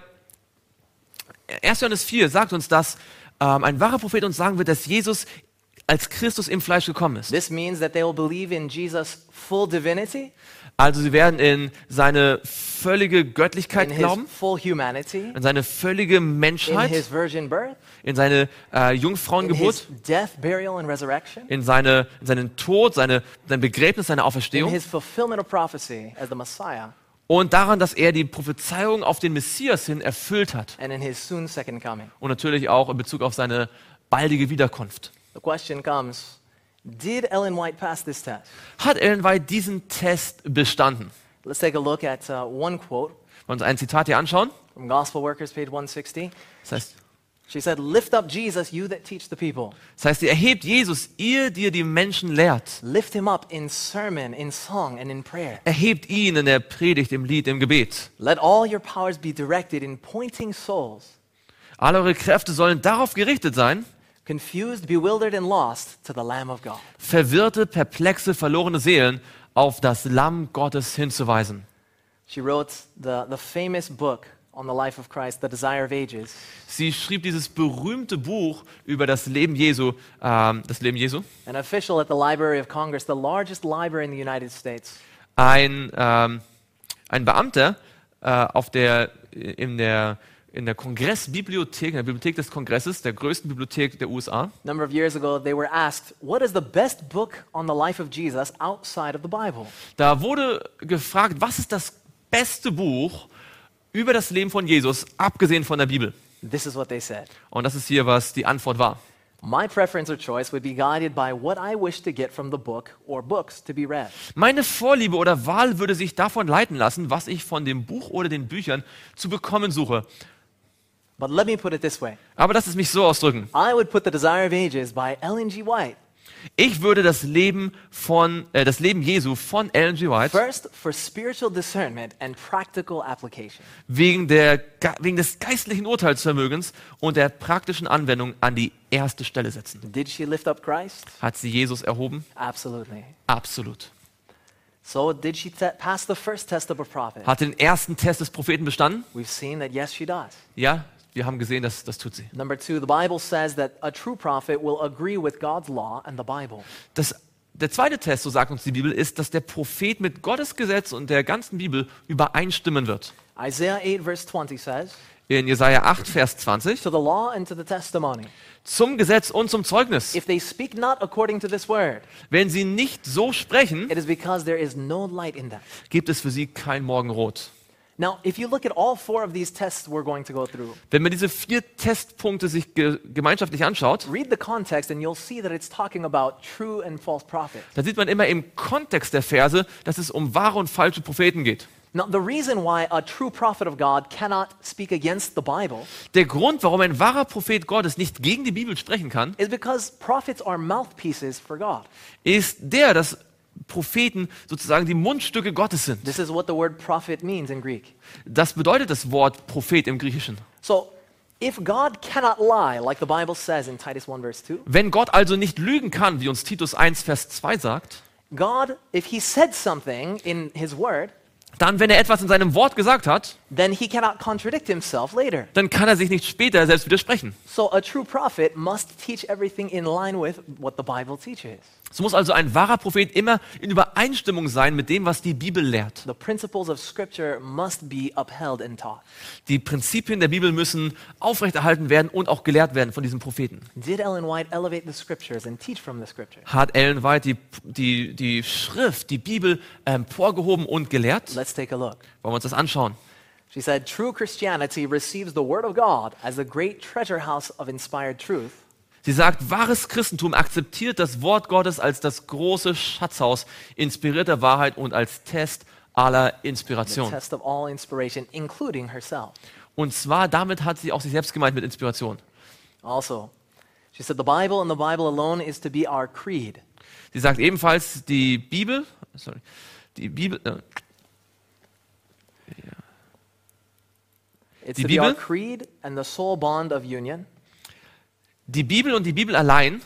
erster Johannes vier sagt uns, dass ähm, ein wahrer Prophet uns sagen wird, dass Jesus als Christus im Fleisch gekommen ist. This means that they will believe in Jesus' full divinity, Also sie werden in seine völlige Göttlichkeit in glauben, his full humanity, in seine völlige in Menschheit, his virgin birth, in seine äh, in Jungfrauengeburt, his death, burial, and resurrection, in, seine, in seinen Tod, seine, sein Begräbnis, seine in Auferstehung his fulfillment of prophecy as the Messiah, und daran, dass er die Prophezeiung auf den Messias hin erfüllt hat. and in his soon second coming. Und natürlich auch in Bezug auf seine baldige Wiederkunft. The question comes, did Ellen White pass this test? Hat Ellen White diesen Test bestanden? Let's take a look at uh, one quote Wollen wir uns ein Zitat hier anschauen? from Gospel Workers, page one sixty. Das heißt, She said, "Lift up Jesus, you that teach the people. das heißt, ihr erhebt Jesus, ihr, die ihr die Menschen lehrt. Lift him up in sermon, in song, and in prayer. Erhebt ihn in der Predigt, im Lied, im Gebet. Let all your powers be directed in pointing souls, Alle eure Kräfte sollen darauf gerichtet sein, confused, bewildered, and lost, to the Lamb of God." verwirrte, perplexe, verlorene Seelen auf das Lamm Gottes hinzuweisen. She wrote the, the famous book on the life of Christ, The Desire of Ages. Sie schrieb dieses berühmte Buch über das Leben Jesu, ähm, das Leben Jesu. An official at the Library of Congress, the largest library in the United States, Ein, ähm, ein Beamter äh, auf der, in der, in der Kongressbibliothek, in der Bibliothek des Kongresses, der größten Bibliothek der U S A. a number of years ago, they were asked, what is the best book on the life of Jesus outside of the Bible? Da wurde gefragt, was ist das beste Buch über das Leben von Jesus, abgesehen von der Bibel? This is what they said. Und das ist hier, was die Antwort war. My preference or choice would be guided by what I wish to get from the book or books to be read. Meine Vorliebe oder Wahl würde sich davon leiten lassen, was ich von dem Buch oder den Büchern zu bekommen suche. But let me put it this way. Aber lass es mich so ausdrücken. I would put The Desire of Ages by Ellen G. White Ich würde das Leben von äh, das Leben Jesu von Ellen G. White first for spiritual discernment and practical application. wegen, der, Ge- wegen des geistlichen Urteilsvermögens und der praktischen Anwendung an die erste Stelle setzen. Did she lift up Christ? Hat sie Jesus erhoben? Absolutely. Absolut. So did she te- pass the first test of a prophet? Hat den ersten Test des Propheten bestanden? We've seen that yes, she does. Ja, wir haben gesehen, dass das tut sie. Number two, the Bible says that a true prophet will agree with God's law and the Bible. Das, der zweite Test, so sagt uns die Bibel, ist, dass der Prophet mit Gottes Gesetz und der ganzen Bibel übereinstimmen wird. Isaiah eight, verse twenty says, In Jesaja acht, Vers zwanzig, to the law and to the testimony. zum Gesetz und zum Zeugnis. If they speak not according to this word, Wenn sie nicht so sprechen, it is because there is no light in them. gibt es für sie kein Morgenrot. Now, if you look at all four of these tests we're going to go through, Wenn man diese vier Testpunkte sich ge gemeinschaftlich anschaut, read the context and you'll see that it's talking about true and false prophets. dann sieht man immer im Kontext der Verse, dass es um wahre und falsche Propheten geht. Now, the reason why a true prophet of God cannot speak against the Bible Der Grund, warum ein wahrer Prophet Gottes nicht gegen die Bibel sprechen kann, is because prophets are mouthpieces for God. ist der, dass Propheten sozusagen die Mundstücke Gottes sind. This is what the word prophet means in Greek. Das bedeutet das Wort Prophet im Griechischen. So, if God cannot lie, like the Bible says in Titus one, verse two, Wenn Gott also nicht lügen kann, wie uns Titus eins, Vers zwei sagt, God, if he said something in his word, dann, wenn er etwas in seinem Wort gesagt hat, then he cannot contradict himself later. dann kann er sich nicht später selbst widersprechen. So a true prophet must teach everything in line with what the Bible teaches. Es muss also ein wahrer Prophet immer in Übereinstimmung sein mit dem, was die Bibel lehrt. The principles of Scripture must be upheld and taught. Die Prinzipien der Bibel müssen aufrechterhalten werden und auch gelehrt werden von diesem Propheten. Did Ellen White elevate the Scriptures and teach from the Scripture? Hat Ellen White die, die, die Schrift, die Bibel emporgehoben und gelehrt? Let's take a look. Wollen wir uns das anschauen? She said, true Christianity receives the Word of God as the great treasure house of inspired truth. Sie sagt, wahres Christentum akzeptiert das Wort Gottes als das große Schatzhaus inspirierter Wahrheit und als Test aller The Inspiration. test of all inspiration, including herself. Und zwar damit hat sie auch sich selbst gemeint mit Inspiration. Also, she said, the Bible and the Bible alone is to be our creed. Sie sagt ebenfalls, die Bibel, sorry, die Bibel, äh, It's Die to be our Bibel, creed and the sole bond of union. die Bibel und die Bibel allein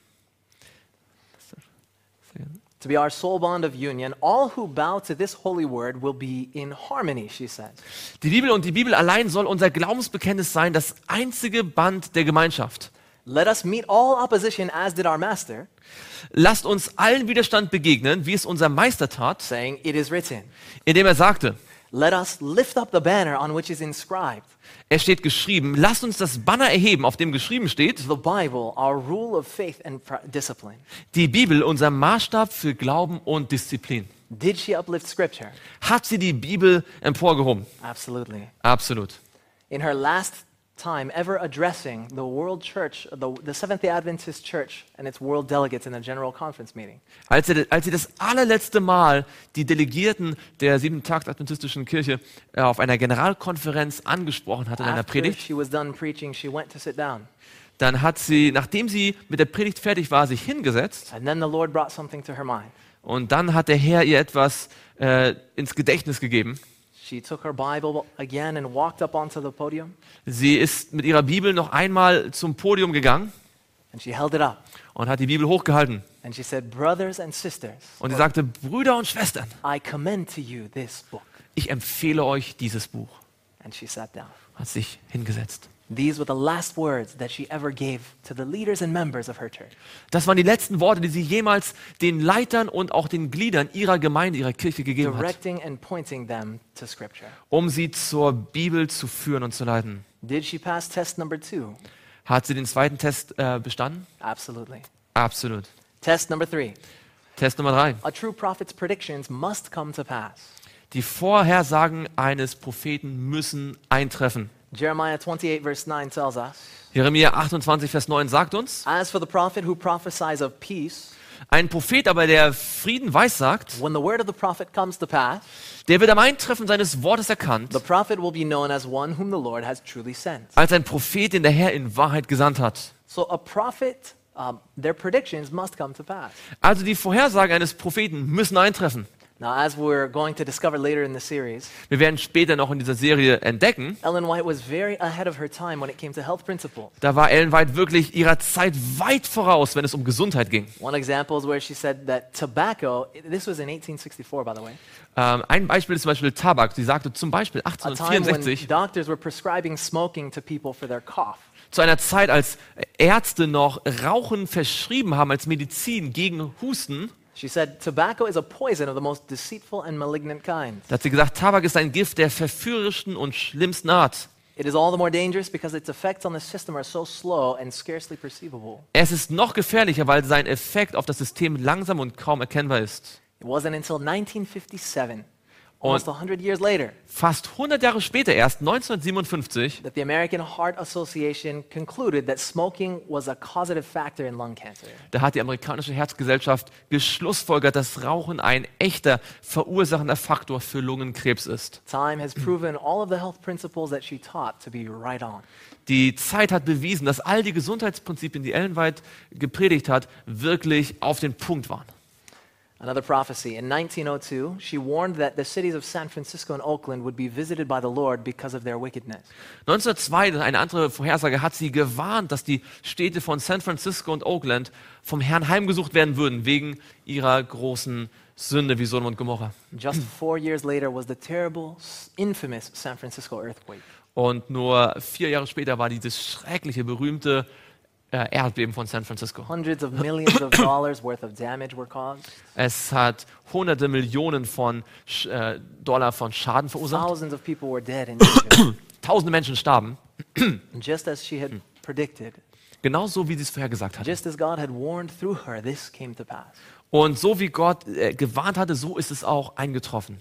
To be our sole bond of union. All who bow to this holy word will be in harmony, she says. Die Bibel und die Bibel allein soll unser Glaubensbekenntnis sein, das einzige Band der Gemeinschaft. Let us meet all opposition as did our master, Lasst uns allen Widerstand begegnen, wie es unser Meister tat, saying, it is written. indem er sagte, Let us lift up the banner on which is inscribed. es steht geschrieben, lasst uns das Banner erheben, auf dem geschrieben steht, The Bible, our rule of faith and pr- discipline. die Bibel, unser Maßstab für Glauben und Disziplin. Did she uplift scripture? Hat sie die Bibel emporgehoben? Absolutely. Absolut. In her last time ever addressing the world church, the, the Seventh-day Adventist Church and its world delegates in a general conference meeting, Als sie, als sie das allerletzte Mal die Delegierten der sieben-tags-adventistischen Kirche äh, auf einer Generalkonferenz angesprochen hat in einer after Predigt, she was done preaching, she went to sit down. dann hat sie, nachdem sie mit der Predigt fertig war, sich hingesetzt And then the Lord brought something to her mind. und dann hat der Herr ihr etwas äh, ins Gedächtnis gegeben. She took her Bible again and walked up onto the podium, Sie ist mit ihrer Bibel noch einmal zum Podium gegangen and she held it up. und hat die Bibel hochgehalten. And she said, brothers and sisters, Und sie sagte, Brüder und Schwestern, I commend to you this book. ich empfehle euch dieses Buch. And she sat down. Hat sich hingesetzt. These were the last words that she ever gave to the leaders and members of her church. Das waren die letzten Worte, die sie jemals den Leitern und auch den Gliedern ihrer Gemeinde, ihrer Kirche gegeben hat, Directing and pointing them to Scripture. um sie zur Bibel zu führen und zu leiten. Did she pass test number two? Hat sie den zweiten Test äh, bestanden? Absolutely. Absolut. Test number three. Test Nummer drei. A true prophet's predictions must come to pass. Die Vorhersagen eines Propheten müssen eintreffen. Jeremiah twenty-eight verse nine tells us, Jeremia achtundzwanzig, Vers neun sagt uns, as for the prophet who prophesies of peace, ein Prophet aber, der Frieden weissagt, when the word of the prophet comes to pass, der wird am Eintreffen seines Wortes erkannt, the prophet will be known as one whom the Lord has truly sent. als ein Prophet, den der Herr in Wahrheit gesandt hat. So a prophet, um, their predictions must come to pass. Also die Vorhersagen eines Propheten müssen eintreffen. Now, as we're going to discover later in the series, Wir werden später noch in dieser Serie entdecken, Ellen White was very ahead of her time when it came to health principles. da war Ellen White wirklich ihrer Zeit weit voraus, wenn es um Gesundheit ging. One example is where she said that tobacco, this was in eighteen sixty-four, by the way, Ähm, ein Beispiel ist zum Beispiel Tabak. Sie sagte zum Beispiel a time when achtzehnhundertvierundsechzig, doctors were prescribing smoking to people for their cough. zu einer Zeit, als Ärzte noch Rauchen verschrieben haben als Medizin gegen Husten, She said, tobacco is a poison of the most deceitful and malignant kind. da hat sie gesagt, Tabak ist ein Gift der verführerischsten und schlimmsten Art. It is all the more dangerous because its effects on the system are so slow and scarcely perceivable. Es ist noch gefährlicher, weil sein Effekt auf das System langsam und kaum erkennbar ist. It wasn't until nineteen fifty-seven, almost one hundred years later, Fast hundert Jahre später, erst neunzehnhundertsiebenundfünfzig, that the American Heart Association concluded that smoking was a causative factor in lung cancer. da hat die amerikanische Herzgesellschaft geschlussfolgert, dass Rauchen ein echter verursachender Faktor für Lungenkrebs ist. Time has proven all of the health principles that she taught to be right on. Die Zeit hat bewiesen, dass all die Gesundheitsprinzipien, die Ellen White gepredigt hat, wirklich auf den Punkt waren. Another prophecy. In nineteen oh two, she warned that the cities of San Francisco and Oakland would be visited by the Lord because of their wickedness. neunzehnhundertzwei, eine andere Vorhersage, hat sie gewarnt, dass die Städte von San Francisco und Oakland vom Herrn heimgesucht werden würden, wegen ihrer großen Sünde wie Sodom und Gomorra. Just four years later was the terrible, s- infamous San Francisco earthquake. Und nur vier Jahre später war dieses schreckliche, berühmte äh, Erdbeben von San Francisco. Hundreds of millions of dollars worth of damage were caused. Es hat hunderte Millionen von Sch- äh, Dollar von Schaden verursacht. Thousands of people were dead in Egypt. Tausende Menschen starben. And just as she had predicted, Genauso wie sie es vorhergesagt hat. just as God had warned through her, this came to pass. Und so wie Gott äh, gewarnt hatte, so ist es auch eingetroffen.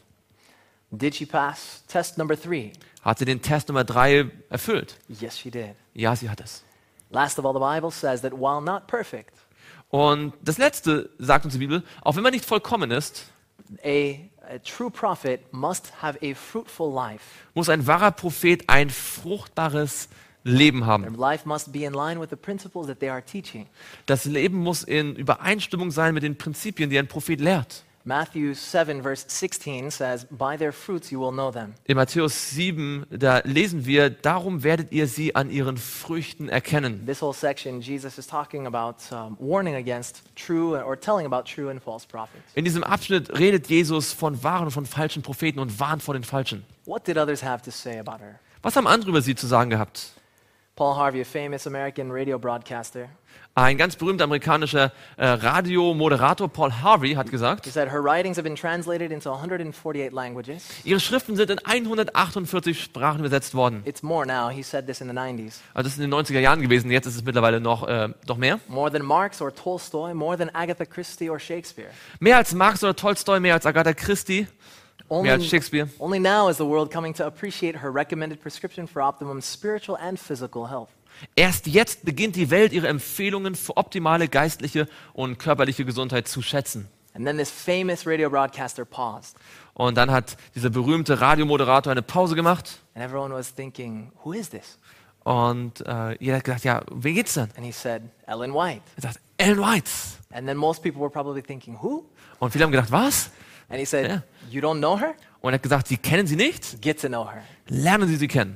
Did she pass test number three? Hat sie den Test Nummer drei erfüllt? Yes, she did. Ja, sie hat es. Last of all, the Bible says that while not perfect, Und das Letzte sagt uns die Bibel, auch wenn man nicht vollkommen ist, a, a true prophet must have a fruitful life. muss ein wahrer Prophet ein fruchtbares Leben Their haben. life must be in line with the principles that they are teaching. Das Leben muss in Übereinstimmung sein mit den Prinzipien, die ein Prophet lehrt. Matthew seven, verse sixteen says, "By their fruits you will know them." In Matthäus sieben, da lesen wir, darum werdet ihr sie an ihren Früchten erkennen. This whole section, Jesus is talking about um, warning against true or telling about true and false prophets. In diesem Abschnitt redet Jesus von wahren und von falschen Propheten und warnt vor den falschen. What did others have to say about her? Was haben andere über sie zu sagen gehabt? Paul Harvey, a famous American radio broadcaster, Ein ganz berühmter amerikanischer äh, Radiomoderator, Paul Harvey, hat he gesagt, said her writings have been translated into one hundred forty-eight languages. ihre Schriften sind in hundertachtundvierzig Sprachen übersetzt worden. It's more now. He said this in the nineties. Also das ist in den neunziger Jahren gewesen, jetzt ist es mittlerweile noch, äh, noch mehr. More than Marx or Tolstoy, more than Agatha Christie or Shakespeare. Mehr als Marx oder Tolstoi, mehr als Agatha Christie, mehr als Only, Shakespeare. only now is the world coming to appreciate her recommended prescription for optimum spiritual and physical health. Erst jetzt beginnt die Welt, ihre Empfehlungen für optimale geistliche und körperliche Gesundheit zu schätzen. And then this famous radio broadcaster paused, Und dann hat dieser berühmte Radiomoderator eine Pause gemacht and everyone was thinking, who is this? und äh, jeder hat gedacht, ja, wer geht's denn? And he said, Ellen White. Er sagt, Ellen White. And then most people were probably thinking, who? Und viele haben gedacht, was? And he said, Yeah. you don't know her? Und er hat gesagt, Sie kennen sie nicht? Get to know her. Lernen Sie sie kennen.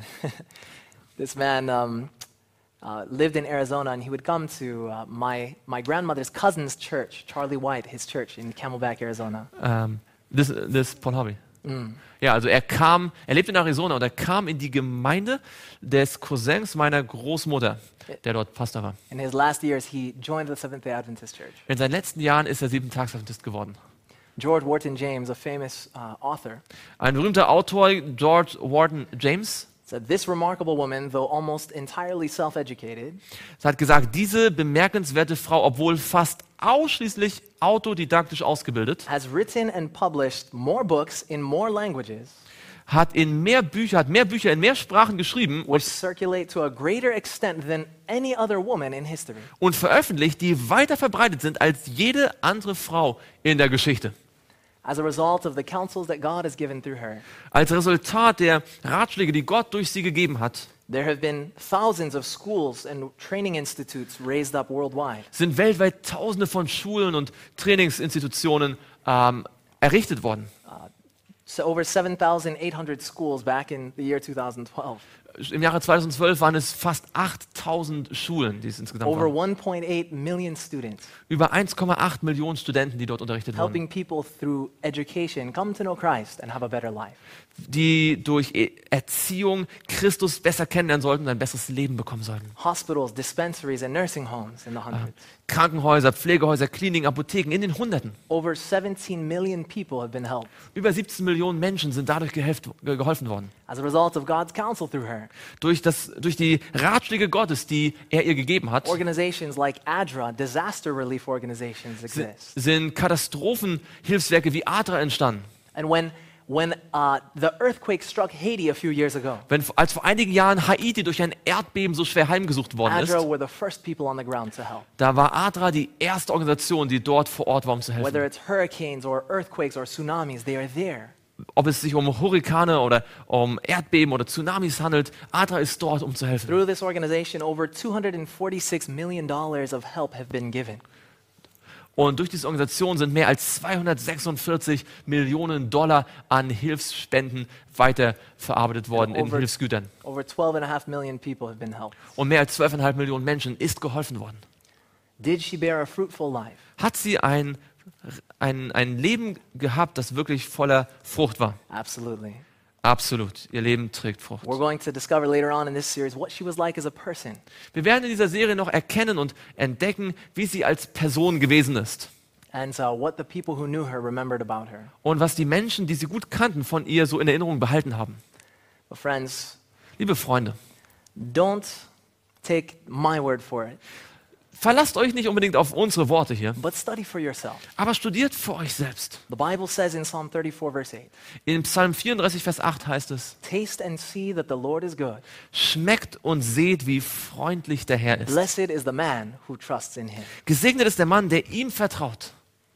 This man um, uh, lived in Arizona, and he would come to uh, my, my grandmother's cousin's church, Charlie White, his church in Camelback, Arizona. Ähm, das, das Paul Harvey. Ja, also er kam, er lebt in Arizona und er kam in die Gemeinde des Cousins meiner Großmutter, der dort Pastor war. In his last years, he joined the Seventh-day Adventist Church. In seinen letzten Jahren ist er Siebentags-Adventist geworden. George Wharton James, a famous uh, author, Ein berühmter Autor, George Wharton James, said, "This remarkable woman, though almost entirely self-educated, hat gesagt, diese bemerkenswerte Frau, obwohl fast ausschließlich autodidaktisch ausgebildet, has written and published more books in more languages, hat in mehr Bücher, hat mehr Bücher in mehr Sprachen geschrieben which circulate to a greater extent than any other woman in history." und veröffentlicht, die weiter verbreitet sind als jede andere Frau in der Geschichte. As a result of the counsels that God has given through her, Als Resultat der Ratschläge, die Gott durch sie gegeben hat, there have been thousands of schools and training institutes raised up worldwide. sind weltweit Tausende von Schulen und Trainingsinstitutionen ähm, errichtet worden. So over seven thousand eight hundred schools back in the year two thousand twelve. Im Jahre zweitausendzwölf waren es fast achttausend Schulen, die es insgesamt Over waren. one point eight million students, Über eins Komma acht Millionen Studenten, die dort unterrichtet wurden, helping people through education come to know Christ and have a better life. die durch E- Erziehung Christus besser kennenlernen sollten und ein besseres Leben bekommen sollten. Hospitals, dispensaries, and nursing homes in the hundreds. Krankenhäuser, Pflegehäuser, Kliniken, Apotheken in den Hunderten. Over seventeen million people have been helped Über siebzehn Millionen Menschen sind dadurch gehelft, ge- geholfen worden. as a result of God's counsel through her. Durch, das, durch die Ratschläge Gottes, die er ihr gegeben hat, Organizations like ADRA, disaster relief organizations, si- exist. sind Katastrophenhilfswerke wie ADRA entstanden. And when, when uh, the earthquake struck Haiti a few years ago, Wenn, als vor einigen Jahren Haiti durch ein Erdbeben so schwer heimgesucht worden ist, ADRA were the first people on the ground to help. da war ADRA die erste Organisation, die dort vor Ort war, um zu Whether helfen. it's hurricanes or earthquakes or tsunamis, they are there. Ob es sich um Hurrikane oder um Erdbeben oder Tsunamis handelt, ADRA ist dort, um zu helfen. Through this organization, over two hundred forty-six million dollars of help have been given. Und durch diese Organisation sind mehr als zweihundertsechsundvierzig Millionen Dollar an Hilfsspenden weiterverarbeitet worden in Over- Hilfsgütern. Over twelve and a half million people have been helped. Und mehr als zwölf Komma fünf Millionen Menschen ist geholfen worden. Did she bear a fruitful life? Hat sie ein, ein, ein Leben gehabt, das wirklich voller Frucht war? Absolutely. Absolut. Ihr Leben trägt Frucht. We're going to discover later on in this series what she was like as a person. Wir werden in dieser Serie noch erkennen und entdecken, wie sie als Person gewesen ist. And uh, what the people who knew her remembered about her. Und was die Menschen, die sie gut kannten, von ihr so in Erinnerung behalten haben. But friends, Liebe Freunde, don't take my word for it, verlasst euch nicht unbedingt auf unsere Worte hier, but study for yourself. aber studiert für euch selbst. The Bible says in Psalm thirty-four, verse eight, In Psalm vierunddreißig, Vers acht heißt es, taste and see that the Lord is good. schmeckt und seht, wie freundlich der Herr ist. Blessed is the man who trusts in him. Gesegnet ist der Mann, der ihm vertraut.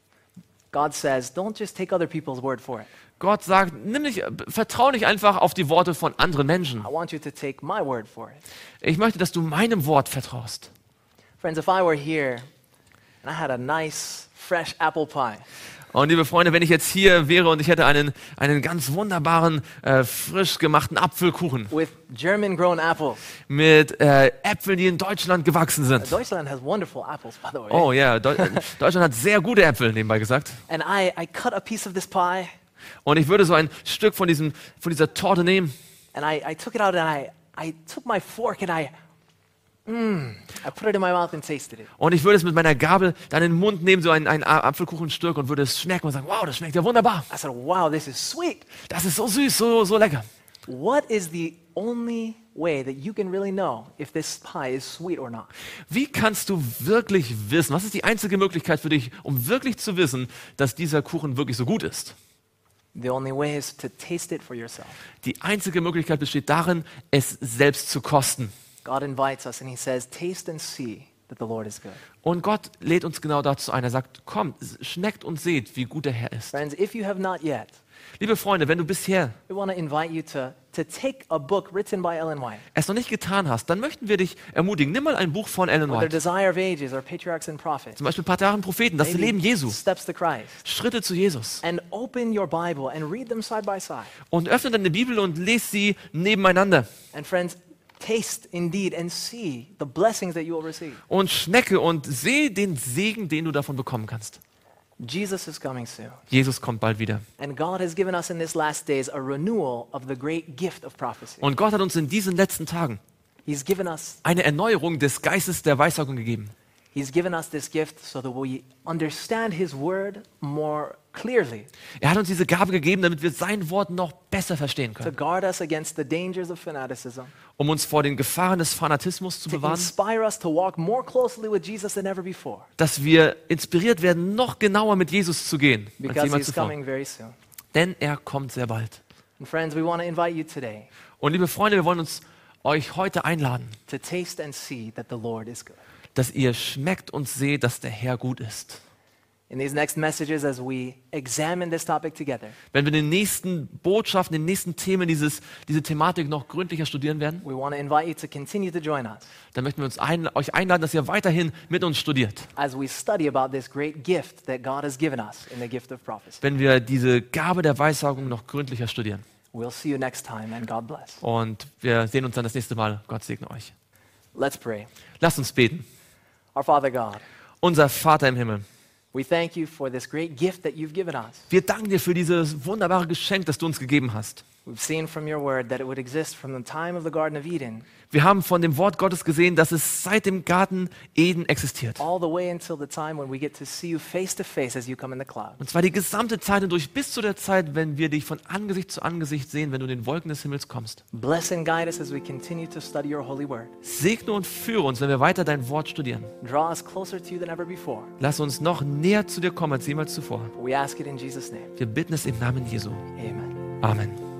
God says, don't just take other people's word for it. Gott sagt, nimm nicht, vertrau nicht einfach auf die Worte von anderen Menschen. I want you to take my word for it. Ich möchte, dass du meinem Wort vertraust. Friends, if I were here and I had a nice, fresh apple pie, Und liebe Freunde, wenn ich jetzt hier wäre und ich hätte einen, einen ganz wunderbaren, äh, frisch gemachten Apfelkuchen with German-grown apples. mit äh, Äpfeln, die in Deutschland gewachsen sind. Deutschland has wonderful apples, by the way. Oh ja, Deu Deutschland hat sehr gute Äpfel, nebenbei gesagt. And I, I cut a piece of this pie, Und ich würde so ein Stück von, diesem, von dieser Torte nehmen and I, I took it out, and I, I took my fork, and I, mmm, I put it in my mouth and tasted it. und ich würde es mit meiner Gabel dann in den Mund nehmen, so ein, ein A- Apfelkuchenstück und würde es schmecken und sagen, wow, das schmeckt ja wunderbar. I said, wow, this is sweet. Das ist so süß, so, so lecker. What is the only way that you can really know if this pie is sweet or not? Wie kannst du wirklich wissen, was ist die einzige Möglichkeit für dich, um wirklich zu wissen, dass dieser Kuchen wirklich so gut ist? The only way is to taste it for yourself. Die einzige Möglichkeit besteht darin, es selbst zu kosten. God invites us and he says, taste and see that the Lord is good. Und Gott lädt uns genau dazu ein. Er sagt, kommt, schmeckt und seht, wie gut der Herr ist. Friends, if you have not yet, Liebe Freunde, wenn du bisher we want to invite you to, to take a book written by Ellen White, es noch nicht getan hast, dann möchten wir dich ermutigen. Nimm mal ein Buch von Ellen or The White. Desire of Ages, or Patriarchs and Prophets, Zum Beispiel Patriarchen und Propheten, das maybe Leben Jesu. Steps to Christ, Schritte zu Jesus. and open your Bible and read them side by side. Und öffne deine Bibel und lese sie nebeneinander. And friends, taste indeed and see the blessings that you will receive. Und schmecke und sehe den Segen, den du davon bekommen kannst. Jesus is coming soon. Jesus kommt bald wieder. And God has given us in these last days a renewal of the great gift of prophecy. Und Gott hat uns in diesen letzten Tagen He's given us eine Erneuerung des Geistes der Weissagung gegeben. He's given us this gift so that we understand his word more clearly, Er hat uns diese Gabe gegeben, damit wir sein Wort noch besser verstehen to können, guard us against the dangers of fanaticism, um uns vor den Gefahren des Fanatismus zu to bewahren, inspire us to walk more closely with Jesus than ever before, dass wir inspiriert werden, noch genauer mit Jesus zu gehen als because jemals he's zuvor. coming very soon. Denn er kommt sehr bald. And friends, we want to invite you today Und liebe Freunde, wir wollen uns euch heute einladen, to taste and see that the Lord is good. dass ihr schmeckt und seht, dass der Herr gut ist. In these next messages, as we examine this topic together, Wenn wir in den nächsten Botschaften, in den nächsten Themen dieses, diese Thematik noch gründlicher studieren werden, we want to invite you to continue to join us dann möchten wir uns ein, euch einladen, dass ihr weiterhin mit uns studiert. as we study about this great gift that God has given us in the gift of prophecy. Wenn wir diese Gabe der Weissagung noch gründlicher studieren. We'll see you next time, and God bless. Und wir sehen uns dann das nächste Mal. Gott segne euch. Let's pray. Lasst uns beten. Our Father God, Unser Vater im Himmel, we thank you for this great gift that you've given us. wir danken dir für dieses wunderbare Geschenk, das du uns gegeben hast. We've seen from your word that it would exist from the time of the Garden of Eden Wir haben von dem Wort Gottes gesehen, dass es seit dem Garten Eden existiert. all the way until the time when we get to see you face to face as you come in the cloud. Und zwar die gesamte Zeit hindurch bis zu der Zeit, wenn wir dich von Angesicht zu Angesicht sehen, wenn du in den Wolken des Himmels kommst. Bless and guide us as we continue to study your holy word. Segne und führe uns, wenn wir weiter dein Wort studieren. Draw us closer to you than ever before. Lass uns noch näher zu dir kommen als jemals zuvor. We ask it in Jesus' name. Wir bitten es im Namen Jesu. Amen. Amen.